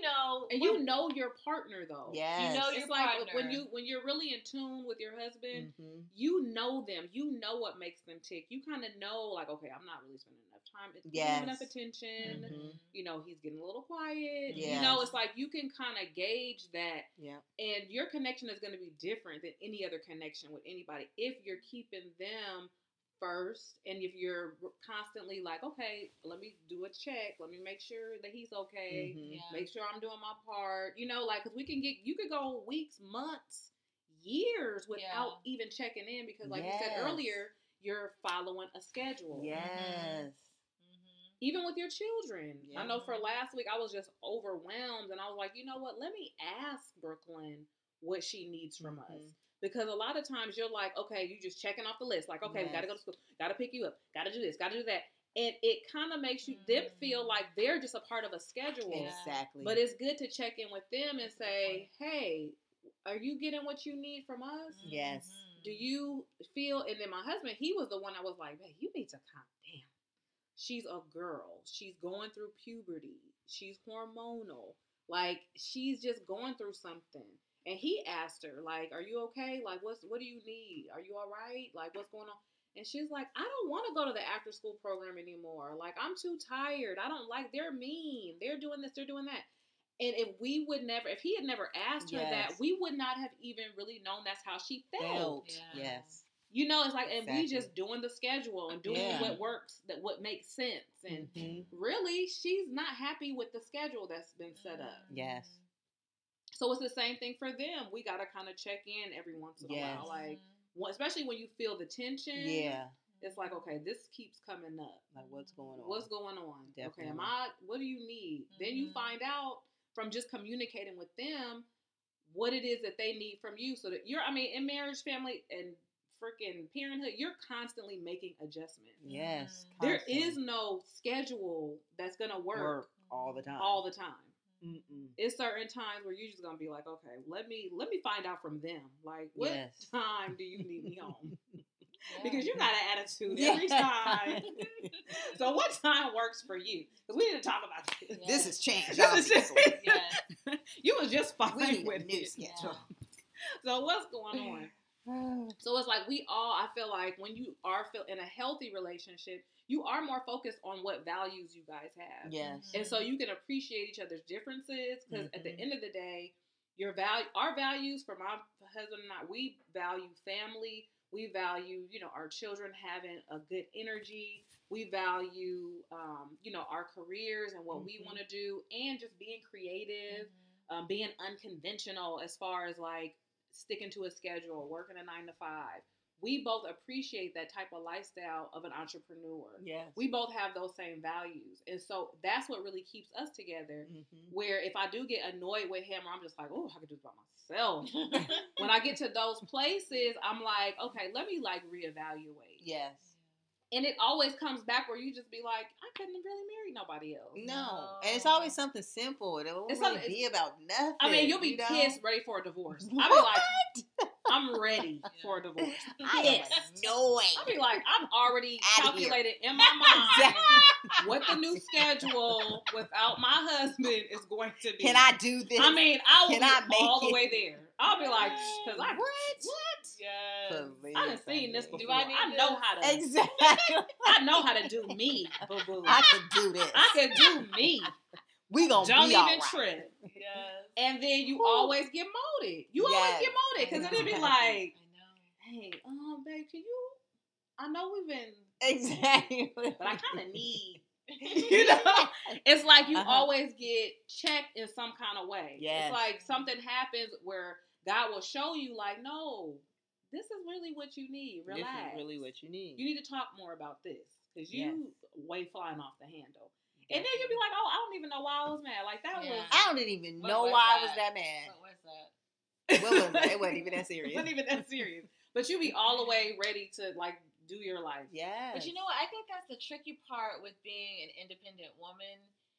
and you know your partner though. Yes. You know your partner. Like when you're really in tune with your husband, you know them. You know what makes them tick. You kind of know, like, okay, I'm not really spending enough time, giving enough attention. He's getting a little quiet. It's like you can kind of gauge that. Yeah. And your connection is going to be different than any other connection with anybody if you're keeping them first, and if you're constantly like, okay, let me do a check, let me make sure that he's okay, make sure I'm doing my part, like, because you could go weeks, months, years without even checking in, because like you said earlier, you're following a schedule. Yes. Even with your children. I know for last week I was just overwhelmed, and I was like, you know what, let me ask Brooklyn what she needs from us. Because a lot of times you're like, okay, you just checking off the list. Like, okay, we got to go to school, got to pick you up, got to do this, got to do that. And it kind of makes them feel like they're just a part of a schedule. Exactly. But it's good to check in with them and say, hey, are you getting what you need from us? Yes. Do you feel, and then my husband, he was the one that was like, hey, you need to calm down. She's a girl. She's going through puberty. She's hormonal. Like, she's just going through something. And he asked her, like, are you okay? Like, what do you need? Are you all right? Like, what's going on? And she's like, I don't want to go to the after school program anymore. Like, I'm too tired. They're mean. They're doing this, they're doing that. And if he had never asked her that, we would not have even really known that's how she felt. Yes. It's like, and we just doing the schedule and doing what works, what makes sense. And really, she's not happy with the schedule that's been set up. Yes. So it's the same thing for them. We got to kind of check in every once in a while. Like, especially when you feel the tension. Yeah. It's like, okay, this keeps coming up. Like, what's going on? What's going on? Definitely. Okay, what do you need? Then you find out from just communicating with them what it is that they need from you. So that in marriage, family, and freaking parenthood, you're constantly making adjustments. Yes. There is no schedule that's going to work all the time. All the time. It's certain times where you're just gonna be like, okay, let me find out from them. Like, what time do you need me home? because you got an attitude Yeah. every time. So what time works for you? Because we need to talk about this. This has changed, This is obviously. Yes. You was just fine We need with a new it. schedule. So what's going on? So it's like I feel like when you are in a healthy relationship, you are more focused on what values you guys have. Yes. And so you can appreciate each other's differences because at the Mhm. end of the day, our values for my husband and I, we value family. We value, our children having a good energy. We value, our careers and what we Mhm. want to do, and just being creative, being unconventional as far as like sticking to a schedule, working a 9 to 5. We both appreciate that type of lifestyle of an entrepreneur. Yes. We both have those same values. And so that's what really keeps us together. Mhm. Where if I do get annoyed with him, or I'm just like, oh, I could do this by myself. When I get to those places, I'm like, okay, let me like reevaluate. Yes. And it always comes back where you just be like, I couldn't have really married nobody else. No. And it's always something simple. It won't really be about nothing. I mean, you'll be you know? pissed, ready for a divorce. I'll What? be like, I'm ready for a divorce. I am Pissed. annoyed. I'll be like, I'm already Outta here. calculated in my mind Exactly. what the new schedule without my husband is going to be. Can I do this? I mean, I will Can I be make all the it? way there. I'll be like, because I What? Yes. Please, I done seen this honey. before. I need I know this? how to. Exactly. I know how to do me, boo boo. I can do this. I can do me. We gonna Don't be even all right. trip. Yes. And then you Whew. always get molded. You always Yes. get molded because it'll be Exactly. like, I know. hey, babe, can you? I know we've been, Exactly. but I kind of need. It's like you Uh-huh. always get checked in some kind of way. Yes. It's like something happens where God will show you, like, no, this is really what you need. Relax. This is really what you need. You need to talk more about this because you way flying off the handle. And then Definitely. you'll be like, oh, I don't even know why I was mad. Like that Yeah. was. I don't even What know was why I that? was that mad. What was that? What was that? It wasn't even that serious. It wasn't even that serious. But you be all the way ready to like do your life. Yes. But you know what? I think that's the tricky part with being an independent woman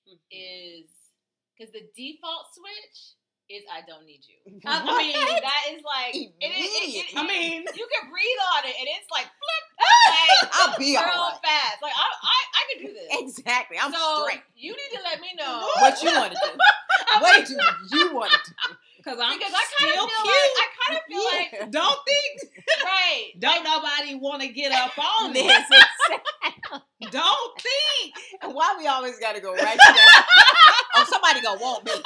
is because the default switch is I don't need you. I mean, that is like Immediate. I mean, you can breathe on it and it's like flip. Like, I'll be all real right. fast. Like I can do this. Exactly. I'm so straight. you need to let me know What you want to do? What do you want to do? because I'm because I kind still of feel cute. like I kind of feel like Yeah. Don't think. right. Don't nobody want to get up on me. Yes, exactly. Don't think. And why we always got to go right to that? Oh, somebody gonna want me.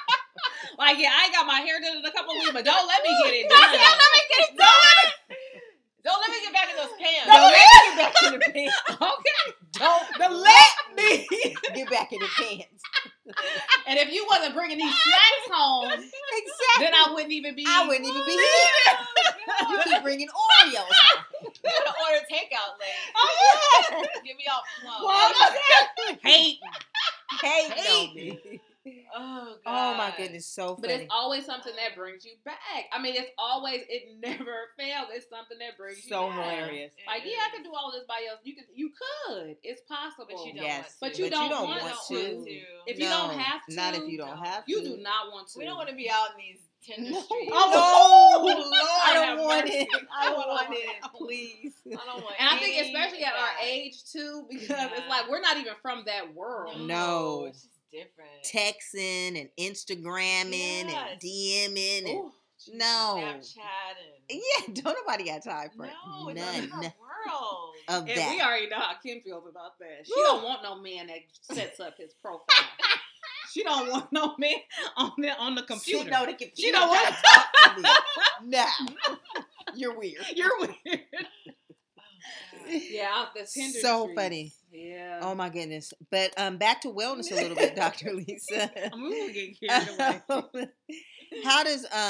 Like, yeah, I ain't got my hair done in a couple weeks, but don't let me get it Don't done. let me get it done. Don't let me get back in those pants. Don't let me get back in the pants. Okay. Don't Let me. get back in the pants. And if you wasn't bringing these snacks home, Exactly. then I wouldn't even be. I wouldn't even be here. You keep bringing Oreos home. I'm gonna order takeout, lady. Oh, yeah. Get me all plump. Well, hate. Hate Hate. on me. Oh God. Oh my goodness, so But funny. it's always something that brings you back. I mean, it never fails. It's something that brings you So back. hilarious. Like, yeah, I could do all this by yourself. You could. It's possible. But you don't Yes. want to. But you don't want to. If you don't have to, Not if you don't have to. you do not want to. We don't want to be out in these Tinder No. streets. Oh, No. Lord, I have don't want mercy. it. I don't Oh, want Lord. it. Please. I don't want And I think any especially at of our that. age too, because Yeah. it's like we're not even from that world. No. It's just different. Texting and Instagramming Yes. and DMing and Ooh, no. Snapchat and Yeah, don't nobody got time for no, it's a none different world. of and that. we already know how Kim feels about that. She Woo. don't want no man that sets up his profile. She don't want no man on the computer. She know the computer. She know what- gotta talk to me. No. You're weird. You're weird. Oh, God. Yeah, the Tinder So streets. funny. Yeah. Oh my goodness. But back to wellness a little bit, Dr. Lisa. I'm gonna get carried away. how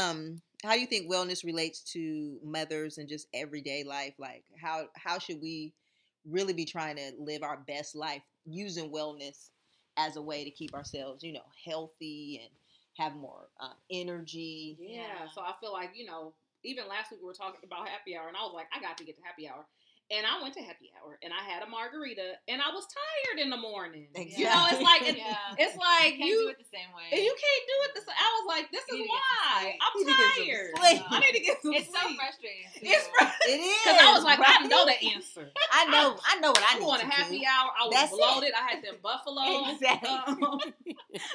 do you think wellness relates to mothers and just everyday life? Like how should we really be trying to live our best life using wellness as a way to keep ourselves, healthy and have more energy? Yeah. So I feel like, even last week we were talking about happy hour, and I was like, I got to get to happy hour. And I went to happy hour and I had a margarita and I was tired in the morning. Exactly. You know, it's like it's like you can't do it the same way. You can't do it the same. I was like, this is why I'm tired. I need to get some sleep. It's so frustrating. Too. It is because I was like, right? I know the answer. I know what I need to do. On a happy hour, I was bloated. I had them buffalo. Exactly.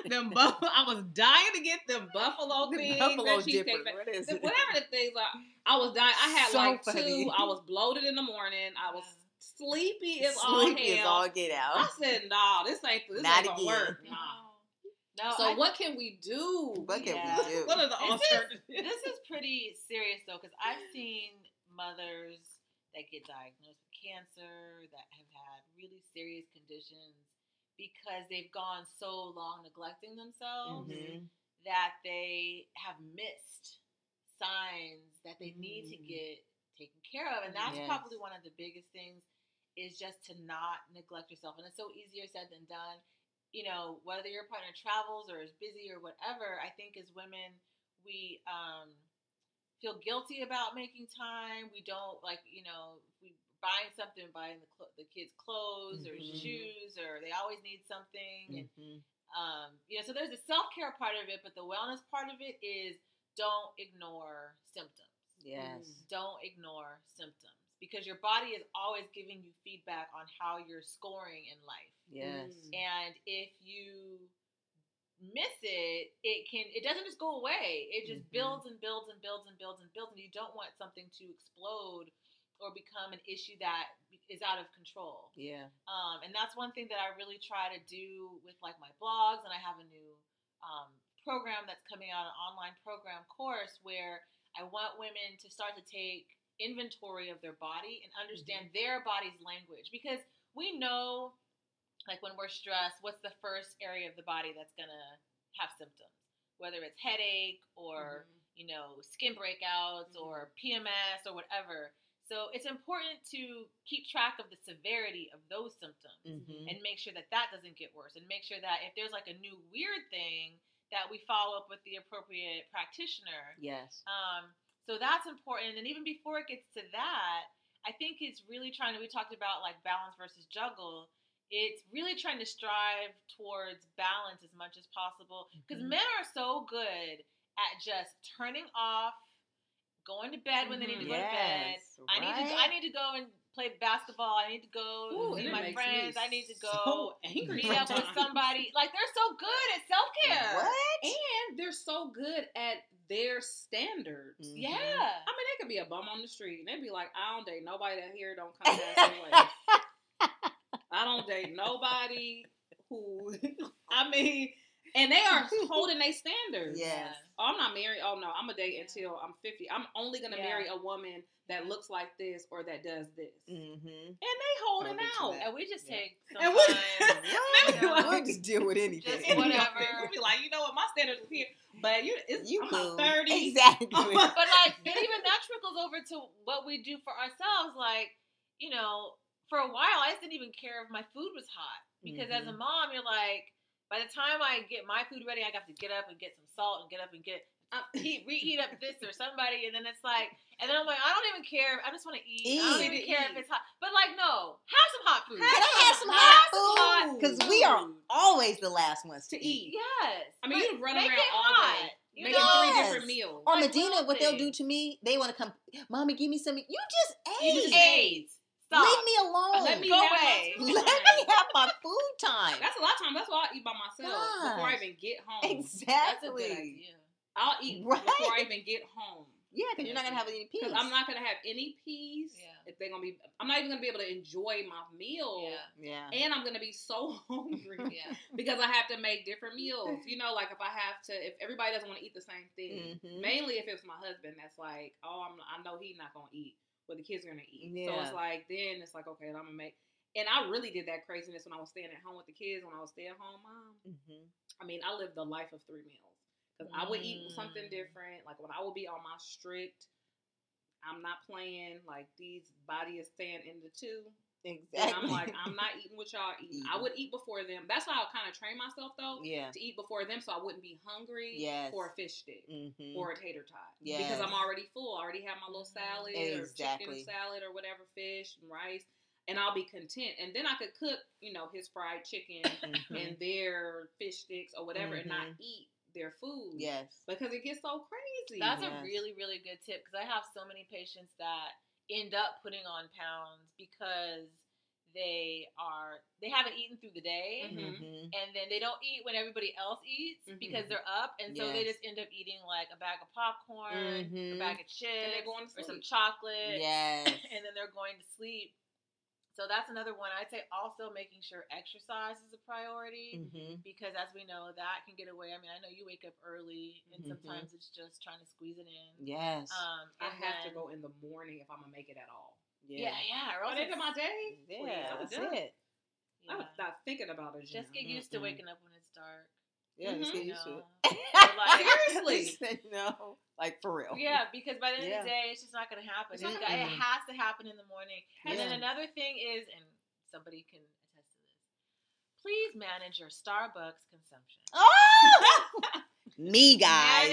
I was dying to get them buffalo things. Buffalo cheesecake. What is it? Whatever the things are. I was dying. I had So like funny. 2. I was bloated in the morning. I was sleepy as Sleepy all hell. as all get out. I said, nah, this ain't gonna work. Nah. No, so what can we do? What can we do? What are the alternatives? This is pretty serious though, because I've seen mothers that get diagnosed with cancer, that have had really serious conditions because they've gone so long neglecting themselves that they have missed signs that they need to get taken care of. And that's probably one of the biggest things, is just to not neglect yourself. And it's so easier said than done. You know, whether your partner travels or is busy or whatever, I think as women, we feel guilty about making time. We don't, like, you know, if we buying something, buying the kids clothes or shoes, or they always need something. And, you know, so there's the self-care part of it, but the wellness part of it is don't ignore symptoms. Yes. Don't ignore symptoms, because your body is always giving you feedback on how you're scoring in life. Yes. And if you miss it, it doesn't just go away. It just builds and builds and builds and builds and builds, and you don't want something to explode or become an issue that is out of control. Yeah. And that's one thing that I really try to do with like my blogs, and I have a new program that's coming out, an online program course where I want women to start to take inventory of their body and understand their body's language, because we know, like, when we're stressed, what's the first area of the body that's gonna have symptoms, whether it's headache or you know, skin breakouts or PMS or whatever. So it's important to keep track of the severity of those symptoms and make sure that that doesn't get worse, and make sure that if there's like a new weird thing, that we follow up with the appropriate practitioner. Yes. So that's important. And even before it gets to that, I think it's really we talked about like balance versus juggle. It's really trying to strive towards balance as much as possible, because men are so good at just turning off, going to bed when they need to go to bed. Right. I need to go and play basketball. I need to go see my friends. I need to go meet up with somebody. Like, they're so good at self-care. What? And they're so good at their standards. Yeah. I mean, they could be a bum on the street and they'd be like, I don't date nobody that here don't come down the way. I don't date nobody who, I mean, and they are holding their standards. Yes. Oh, I'm not married. Oh, no, I'm going to date until I'm 50. I'm only going to marry a woman that looks like this or that does this. And they holding out. And we just take and we'll just deal with anything. Just whatever. We'll be like, you know what, my standards is here. But I'm cool. 30. Exactly. But like, even that trickles over to what we do for ourselves. Like, you know, for a while, I just didn't even care if my food was hot. Because as a mom, you're like, by the time I get my food ready, I have to get up and get some salt and get up and reheat up this or somebody. And then it's like, and then I'm like, I don't even care. I just want to eat. I don't even care if it's hot. But like, no, have some hot food. Can I have some hot food? Because we are always the last ones to eat. Yes. I mean, you run make around it all hot. day. Making 3 different meals. Or Like, Medina, what they'll do to me, they want to come, Mommy, give me some. You just ate. You just ate. Stop. Leave me alone. Let me Go have away. my food Let time. me have my food time. That's a lot of times. That's why I eat by myself before I even get home. Exactly. That's a good idea. I'll eat before I even get home. Yeah, because you're not gonna have any peace. Because I'm not gonna have any peace. If they're gonna be, I'm not even gonna be able to enjoy my meal. Yeah. And I'm gonna be so hungry. Because I have to make different meals. You know, like if everybody doesn't want to eat the same thing. Mainly if it's my husband, that's like, oh, I know he's not gonna eat what the kids are gonna eat. So it's like, then it's like, okay, I'm gonna make. And I really did that craziness when I was staying at home with the kids. When I was stay-at-home mom. I mean, I lived the life of 3 meals. Because I would eat something different. Like, when I would be on my strict, I'm not playing. Like, these body is staying in the 2. Exactly. And I'm like, I'm not eating what y'all eating. I would eat before them. That's how I kind of train myself though. Yeah. To eat before them, so I wouldn't be hungry. Yes. For a fish stick or a tater tot. Yes. Because I'm already full. I already have my little salad or chicken salad or whatever, fish and rice, and I'll be content. And then I could cook, you know, his fried chicken and their fish sticks or whatever, and not eat their food. Yes. Because it gets so crazy. That's a really, really good tip, because I have so many patients that end up putting on pounds because they haven't eaten through the day, and then they don't eat when everybody else eats because they're up, and so they just end up eating like a bag of popcorn, a bag of chips, or some chocolate, and then they're going to sleep. So that's another one. I'd say also making sure exercise is a priority, because as we know, that can get away. I mean, I know you wake up early, and sometimes it's just trying to squeeze it in. Yes. I have to go in the morning if I'm going to make it at all. Yeah. Or else it's my day. Yeah, that's it. I was not thinking about it. Just get used to waking up when it's dark. Yeah, just get used to it. Like, seriously. No, like for real. Yeah, because by the end of the day, it's just not going to happen. It has to happen in the morning. And then another thing is, and somebody can attest to this, please manage your Starbucks consumption. Oh! Me, guys.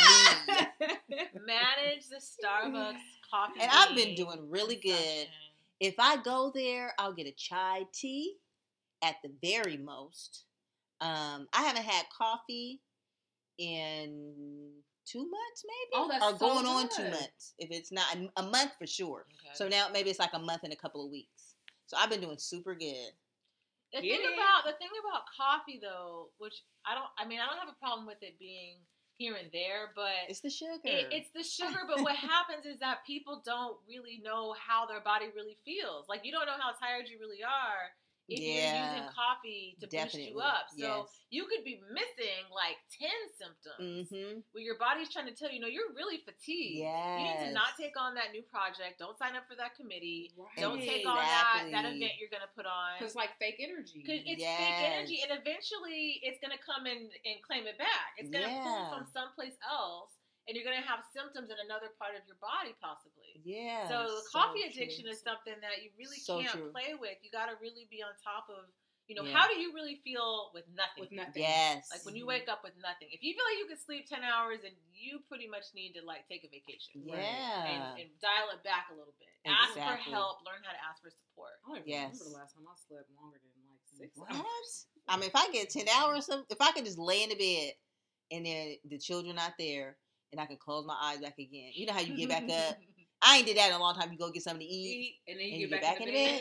Manage the Starbucks coffee. And I've been doing really good. If I go there, I'll get a chai tea at the very most. I haven't had coffee in 2 months, maybe. Oh, that's or so going good. on 2 months. If it's not a month for sure. Okay. So now maybe it's like a month and a couple of weeks. So I've been doing super good. The thing about coffee though, which I don't have a problem with it being here and there, but it's the sugar. It's the sugar, but what happens is that people don't really know how their body really feels. Like, you don't know how tired you really are if you're using coffee to boost you up. So you could be missing like 10 symptoms where your body's trying to tell you, no, you're really fatigued. Yes. You need to not take on that new project. Don't sign up for that committee. Right. Don't take on that event you're going to put on. Because it's like fake energy. Because it's fake energy, and eventually it's going to come in and claim it back. It's going to pull from someplace else. And you're going to have symptoms in another part of your body, possibly. Yeah. So the coffee addiction is something that you really can't play with. You got to really be on top of, how do you really feel with nothing? With nothing. Yes. Like when you wake up with nothing. If you feel like you can sleep 10 hours, and you pretty much need to like take a vacation. Yeah. And dial it back a little bit. Ask for help. Learn how to ask for support. I don't even remember the last time I slept longer than like 6 hours. I mean, if I get 10 hours, if I can just lay in the bed and then the children not there, and I can close my eyes back again. You know how you get back up? I ain't did that in a long time. You go get something to eat. And then you get back in the bed.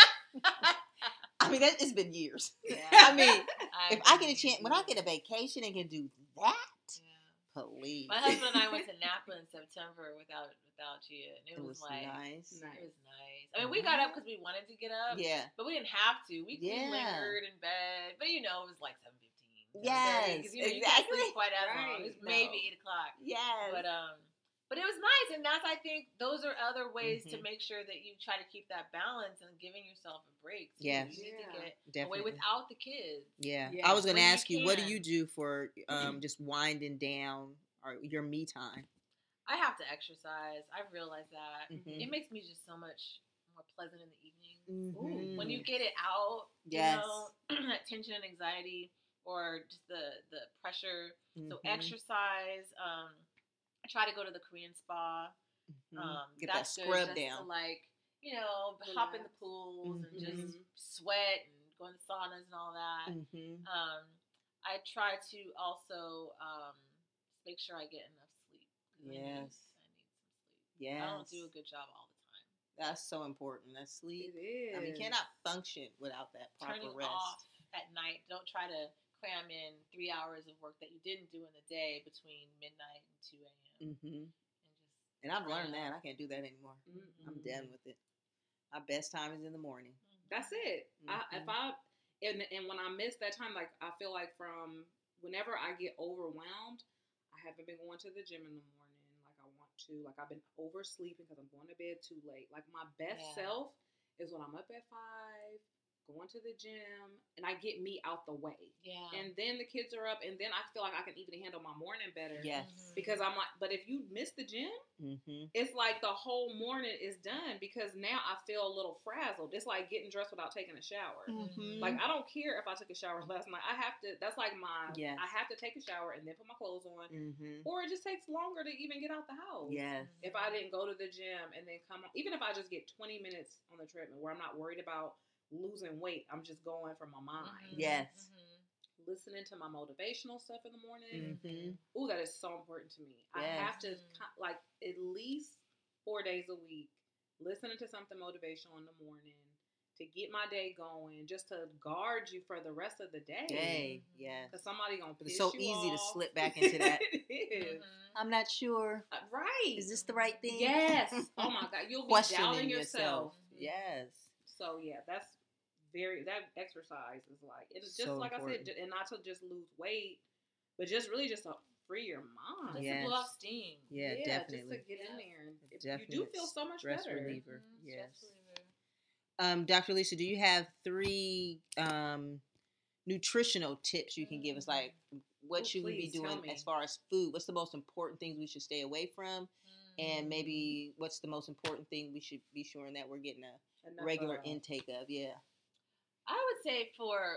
I mean, it's been years. Yeah. I mean, if I get a chance, when I get a vacation and can do that, please. My husband and I went to Napa in September without Gia. And it was like, nice. It was nice. I mean, we got up because we wanted to get up. Yeah. But we didn't have to. We lingered in bed. But, it was like 7:15. Yes, because you can't sleep quite as long. It was maybe 8 o'clock. Yes, but it was nice, and that's, I think, those are other ways to make sure that you try to keep that balance and giving yourself a break. So you need to get away without the kids. Yeah, I was going to ask you, what do you do for just winding down or your me time? I have to exercise. I've realized that it makes me just so much more pleasant in the evening when you get it out. Yes, that tension and anxiety. Or just the pressure. So exercise. I try to go to the Korean spa. Get that scrub down. To hop in the pools and just sweat and go in the saunas and all that. I try to also make sure I get enough sleep. Yes. I need some sleep. Yes. I don't do a good job all the time. That's so important. That sleep. It is. I mean, you cannot function without that proper Turning rest. Off at night. Don't try to cram in 3 hours of work that you didn't do in the day between midnight and 2 a.m. And I've learned that. I can't do that anymore. I'm done with it. My best time is in the morning. That's it. And when I miss that time, like I feel like from whenever I get overwhelmed, I haven't been going to the gym in the morning like I want to. Like I've been oversleeping because I'm going to bed too late. Like my best self is when I'm up at 5, going to the gym, and I get me out the way. Yeah. And then the kids are up, and then I feel like I can even handle my morning better. Yes. Because I'm like, but if you miss the gym, it's like the whole morning is done because now I feel a little frazzled. It's like getting dressed without taking a shower. Like, I don't care if I took a shower last night. I have to, that's like my, I have to take a shower and then put my clothes on. Or it just takes longer to even get out the house. Yes. If I didn't go to the gym and then come, even if I just get 20 minutes on the treadmill where I'm not worried about losing weight, I'm just going from my mind. Yes. Listening to my motivational stuff in the morning. Ooh, that is so important to me. Yes. I have to, like, at least 4 days a week, listening to something motivational in the morning to get my day going, just to guard you for the rest of the day. Yes. Because somebody gonna piss It's so you easy off. to slip back into that. It is. I'm not sure. Right. Is this the right thing? Yes. Oh my God. You'll be doubting yourself. Yes. So yeah, that exercise is like, it's just so like important. I said, and not to just lose weight, but just really just to free your mind. Just to blow off steam. Yeah, definitely. Just to get in there. And definitely. You do feel so much stress better. reliever. Yes. Stress reliever. Dr. Lisa, do you have 3 nutritional tips you can give us? Like, what should we be doing as far as food? What's the most important things we should stay away from? And maybe what's the most important thing we should be sure that we're getting a regular intake of? Yeah. I would say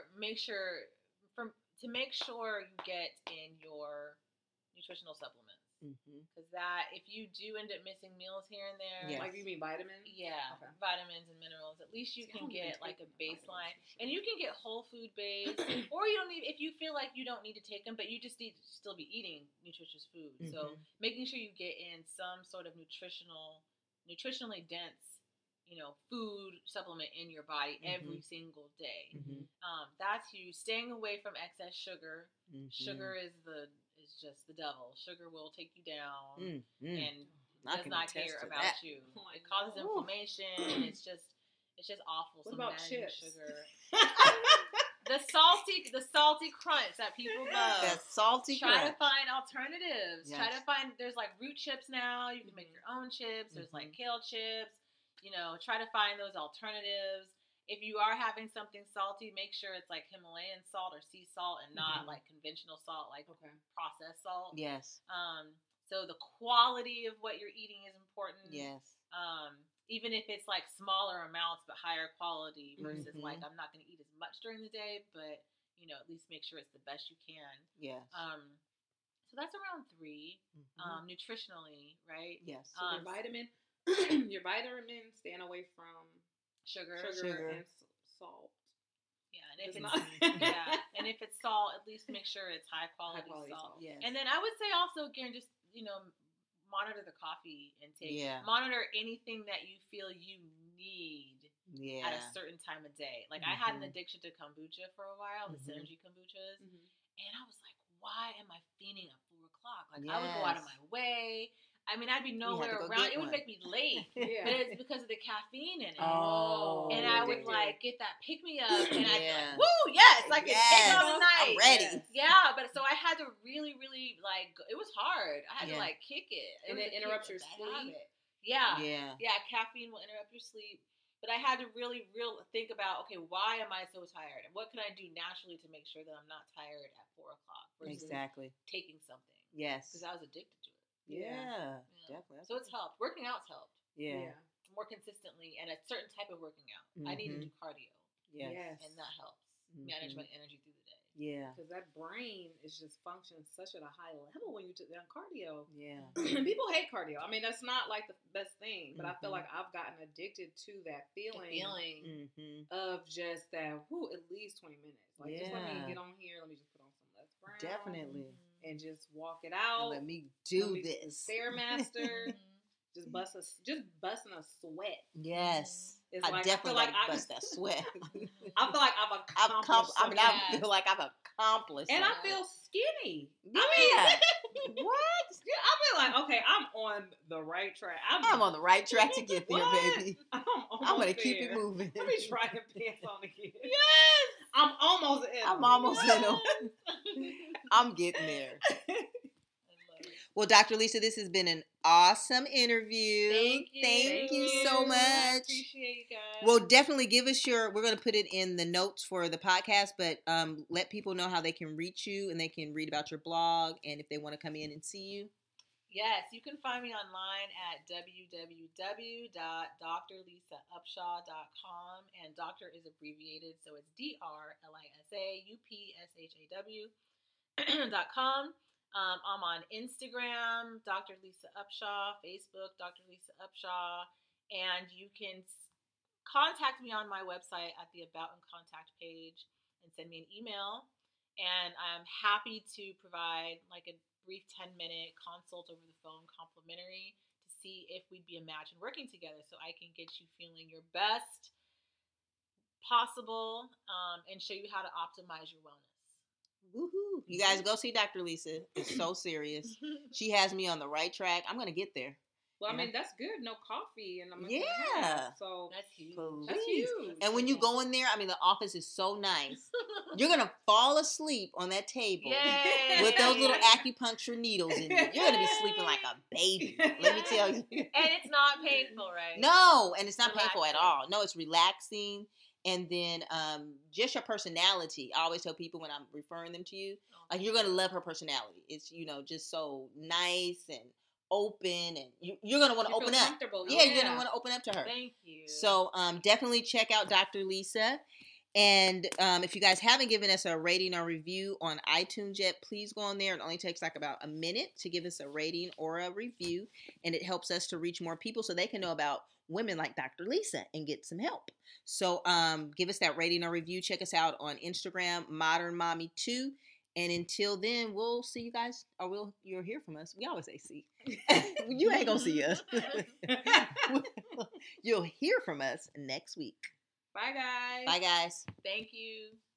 to make sure you get in your nutritional supplements. Because if you do end up missing meals here and there. Like, you mean vitamins? Yeah, okay. Vitamins and minerals. At least you can get like a baseline. And you can get whole food based. Or you don't need, if you feel like you don't need to take them, but you just need to still be eating nutritious food. So making sure you get in some sort of nutritionally dense, food supplement in your body every single day. That's you staying away from excess sugar. Sugar is just the devil. Sugar will take you down and does not care about you. It causes inflammation. It's just awful. What about chips? Sugar. The salty crunch that people love. That salty crunch. Try to find alternatives. Yes. Try to find, there's like root chips now. You can make your own chips. There's like kale chips. Try to find those alternatives. If you are having something salty, make sure it's like Himalayan salt or sea salt and not like conventional salt, like processed salt. Yes. So the quality of what you're eating is important. Yes. Even if it's like smaller amounts but higher quality versus like I'm not going to eat as much during the day, but at least make sure it's the best you can. Yes. So that's around 3 nutritionally, right? Yes. So your vitamins, staying away from sugar and salt. Yeah, and if it's salt, at least make sure it's high quality salt. Yes. And then I would say also again, just monitor the coffee intake. Yeah. Monitor anything that you feel you need at a certain time of day. Like I had an addiction to kombucha for a while, the synergy kombuchas, and I was like, why am I fiending at 4 o'clock? Like I would go out of my way. I mean, I'd be nowhere around. It would make me late, but it's because of the caffeine in it. Oh, and I would like get that pick me up, and I'd be like, woo, yes, I can take it all night. I'm ready. Yeah, but so I had to really, really like. It was hard. I had to like kick it. And it interrupts your sleep. Yeah. Caffeine will interrupt your sleep. But I had to really think about, okay, why am I so tired, and what can I do naturally to make sure that I'm not tired at 4 o'clock versus taking something. Yes. Because I was addicted to it. Yeah, definitely. So it's helped. Working out's helped. Yeah. More consistently and a certain type of working out. I need to do cardio. Yes. And that helps manage my energy through the day. Yeah. Because that brain is just functioning such at a high level when you do that cardio. Yeah. People hate cardio. I mean, that's not like the best thing, but I feel like I've gotten addicted to that feeling of just that, at least 20 minutes. Like, just let me get on here. Let me just put on some Les Brown. Definitely. And just walk it out. And let me do this. Stairmaster. Just busting a sweat. Yes. It's I definitely like bust that sweat. I feel like I've accomplished something. I feel like I've accomplished and something. I feel skinny. Yeah. What? I feel like, okay, I'm on the right track. I'm on the right track to get there, baby. I'm going to keep it moving. Let me try the pants on again. Yes! I'm almost in them. I'm almost in them. I'm getting there. Well, Dr. Lisa, this has been an awesome interview. Thank you so much. Appreciate you guys. Well, definitely give us your. We're going to put it in the notes for the podcast, but let people know how they can reach you and they can read about your blog and if they want to come in and see you. Yes, you can find me online at www.drlisaupshaw.com, and doctor is abbreviated, so it's DRLISAUPSHAW.com. I'm on Instagram, Dr. Lisa Upshaw, Facebook, Dr. Lisa Upshaw, and you can contact me on my website at the About and Contact page and send me an email. And I'm happy to provide like a brief 10-minute consult over the phone, complimentary, to see if we'd be a match in working together, so I can get you feeling your best possible, and show you how to optimize your wellness. Woohoo! You guys go see Dr. Lisa. It's so serious. She has me on the right track. I'm gonna get there. Well, I mean, that's good. No coffee and so that's huge. That's huge. And when you go in there, I mean, the office is so nice. You're gonna fall asleep on that table with those little acupuncture needles in you. You're gonna be sleeping like a baby. Let me tell you. And it's not painful, right? No, and it's not painful at all. No, it's relaxing. And then just your personality. I always tell people when I'm referring them to you, like, you're gonna love her personality. It's, just so nice and open, and you're gonna want to open up. Yeah, you're gonna want to open up to her. Thank you. So definitely check out Dr. Lisa. And if you guys haven't given us a rating or review on iTunes yet, please go on there. It only takes like about a minute to give us a rating or a review, and it helps us to reach more people so they can know about women like Dr. Lisa and get some help. So give us that rating or review. Check us out on Instagram, Modern Mommy 2. And until then, we'll see you guys, or you'll hear from us. We always say see. You ain't gonna see us. You'll hear from us next week. Bye, guys. Bye, guys. Thank you.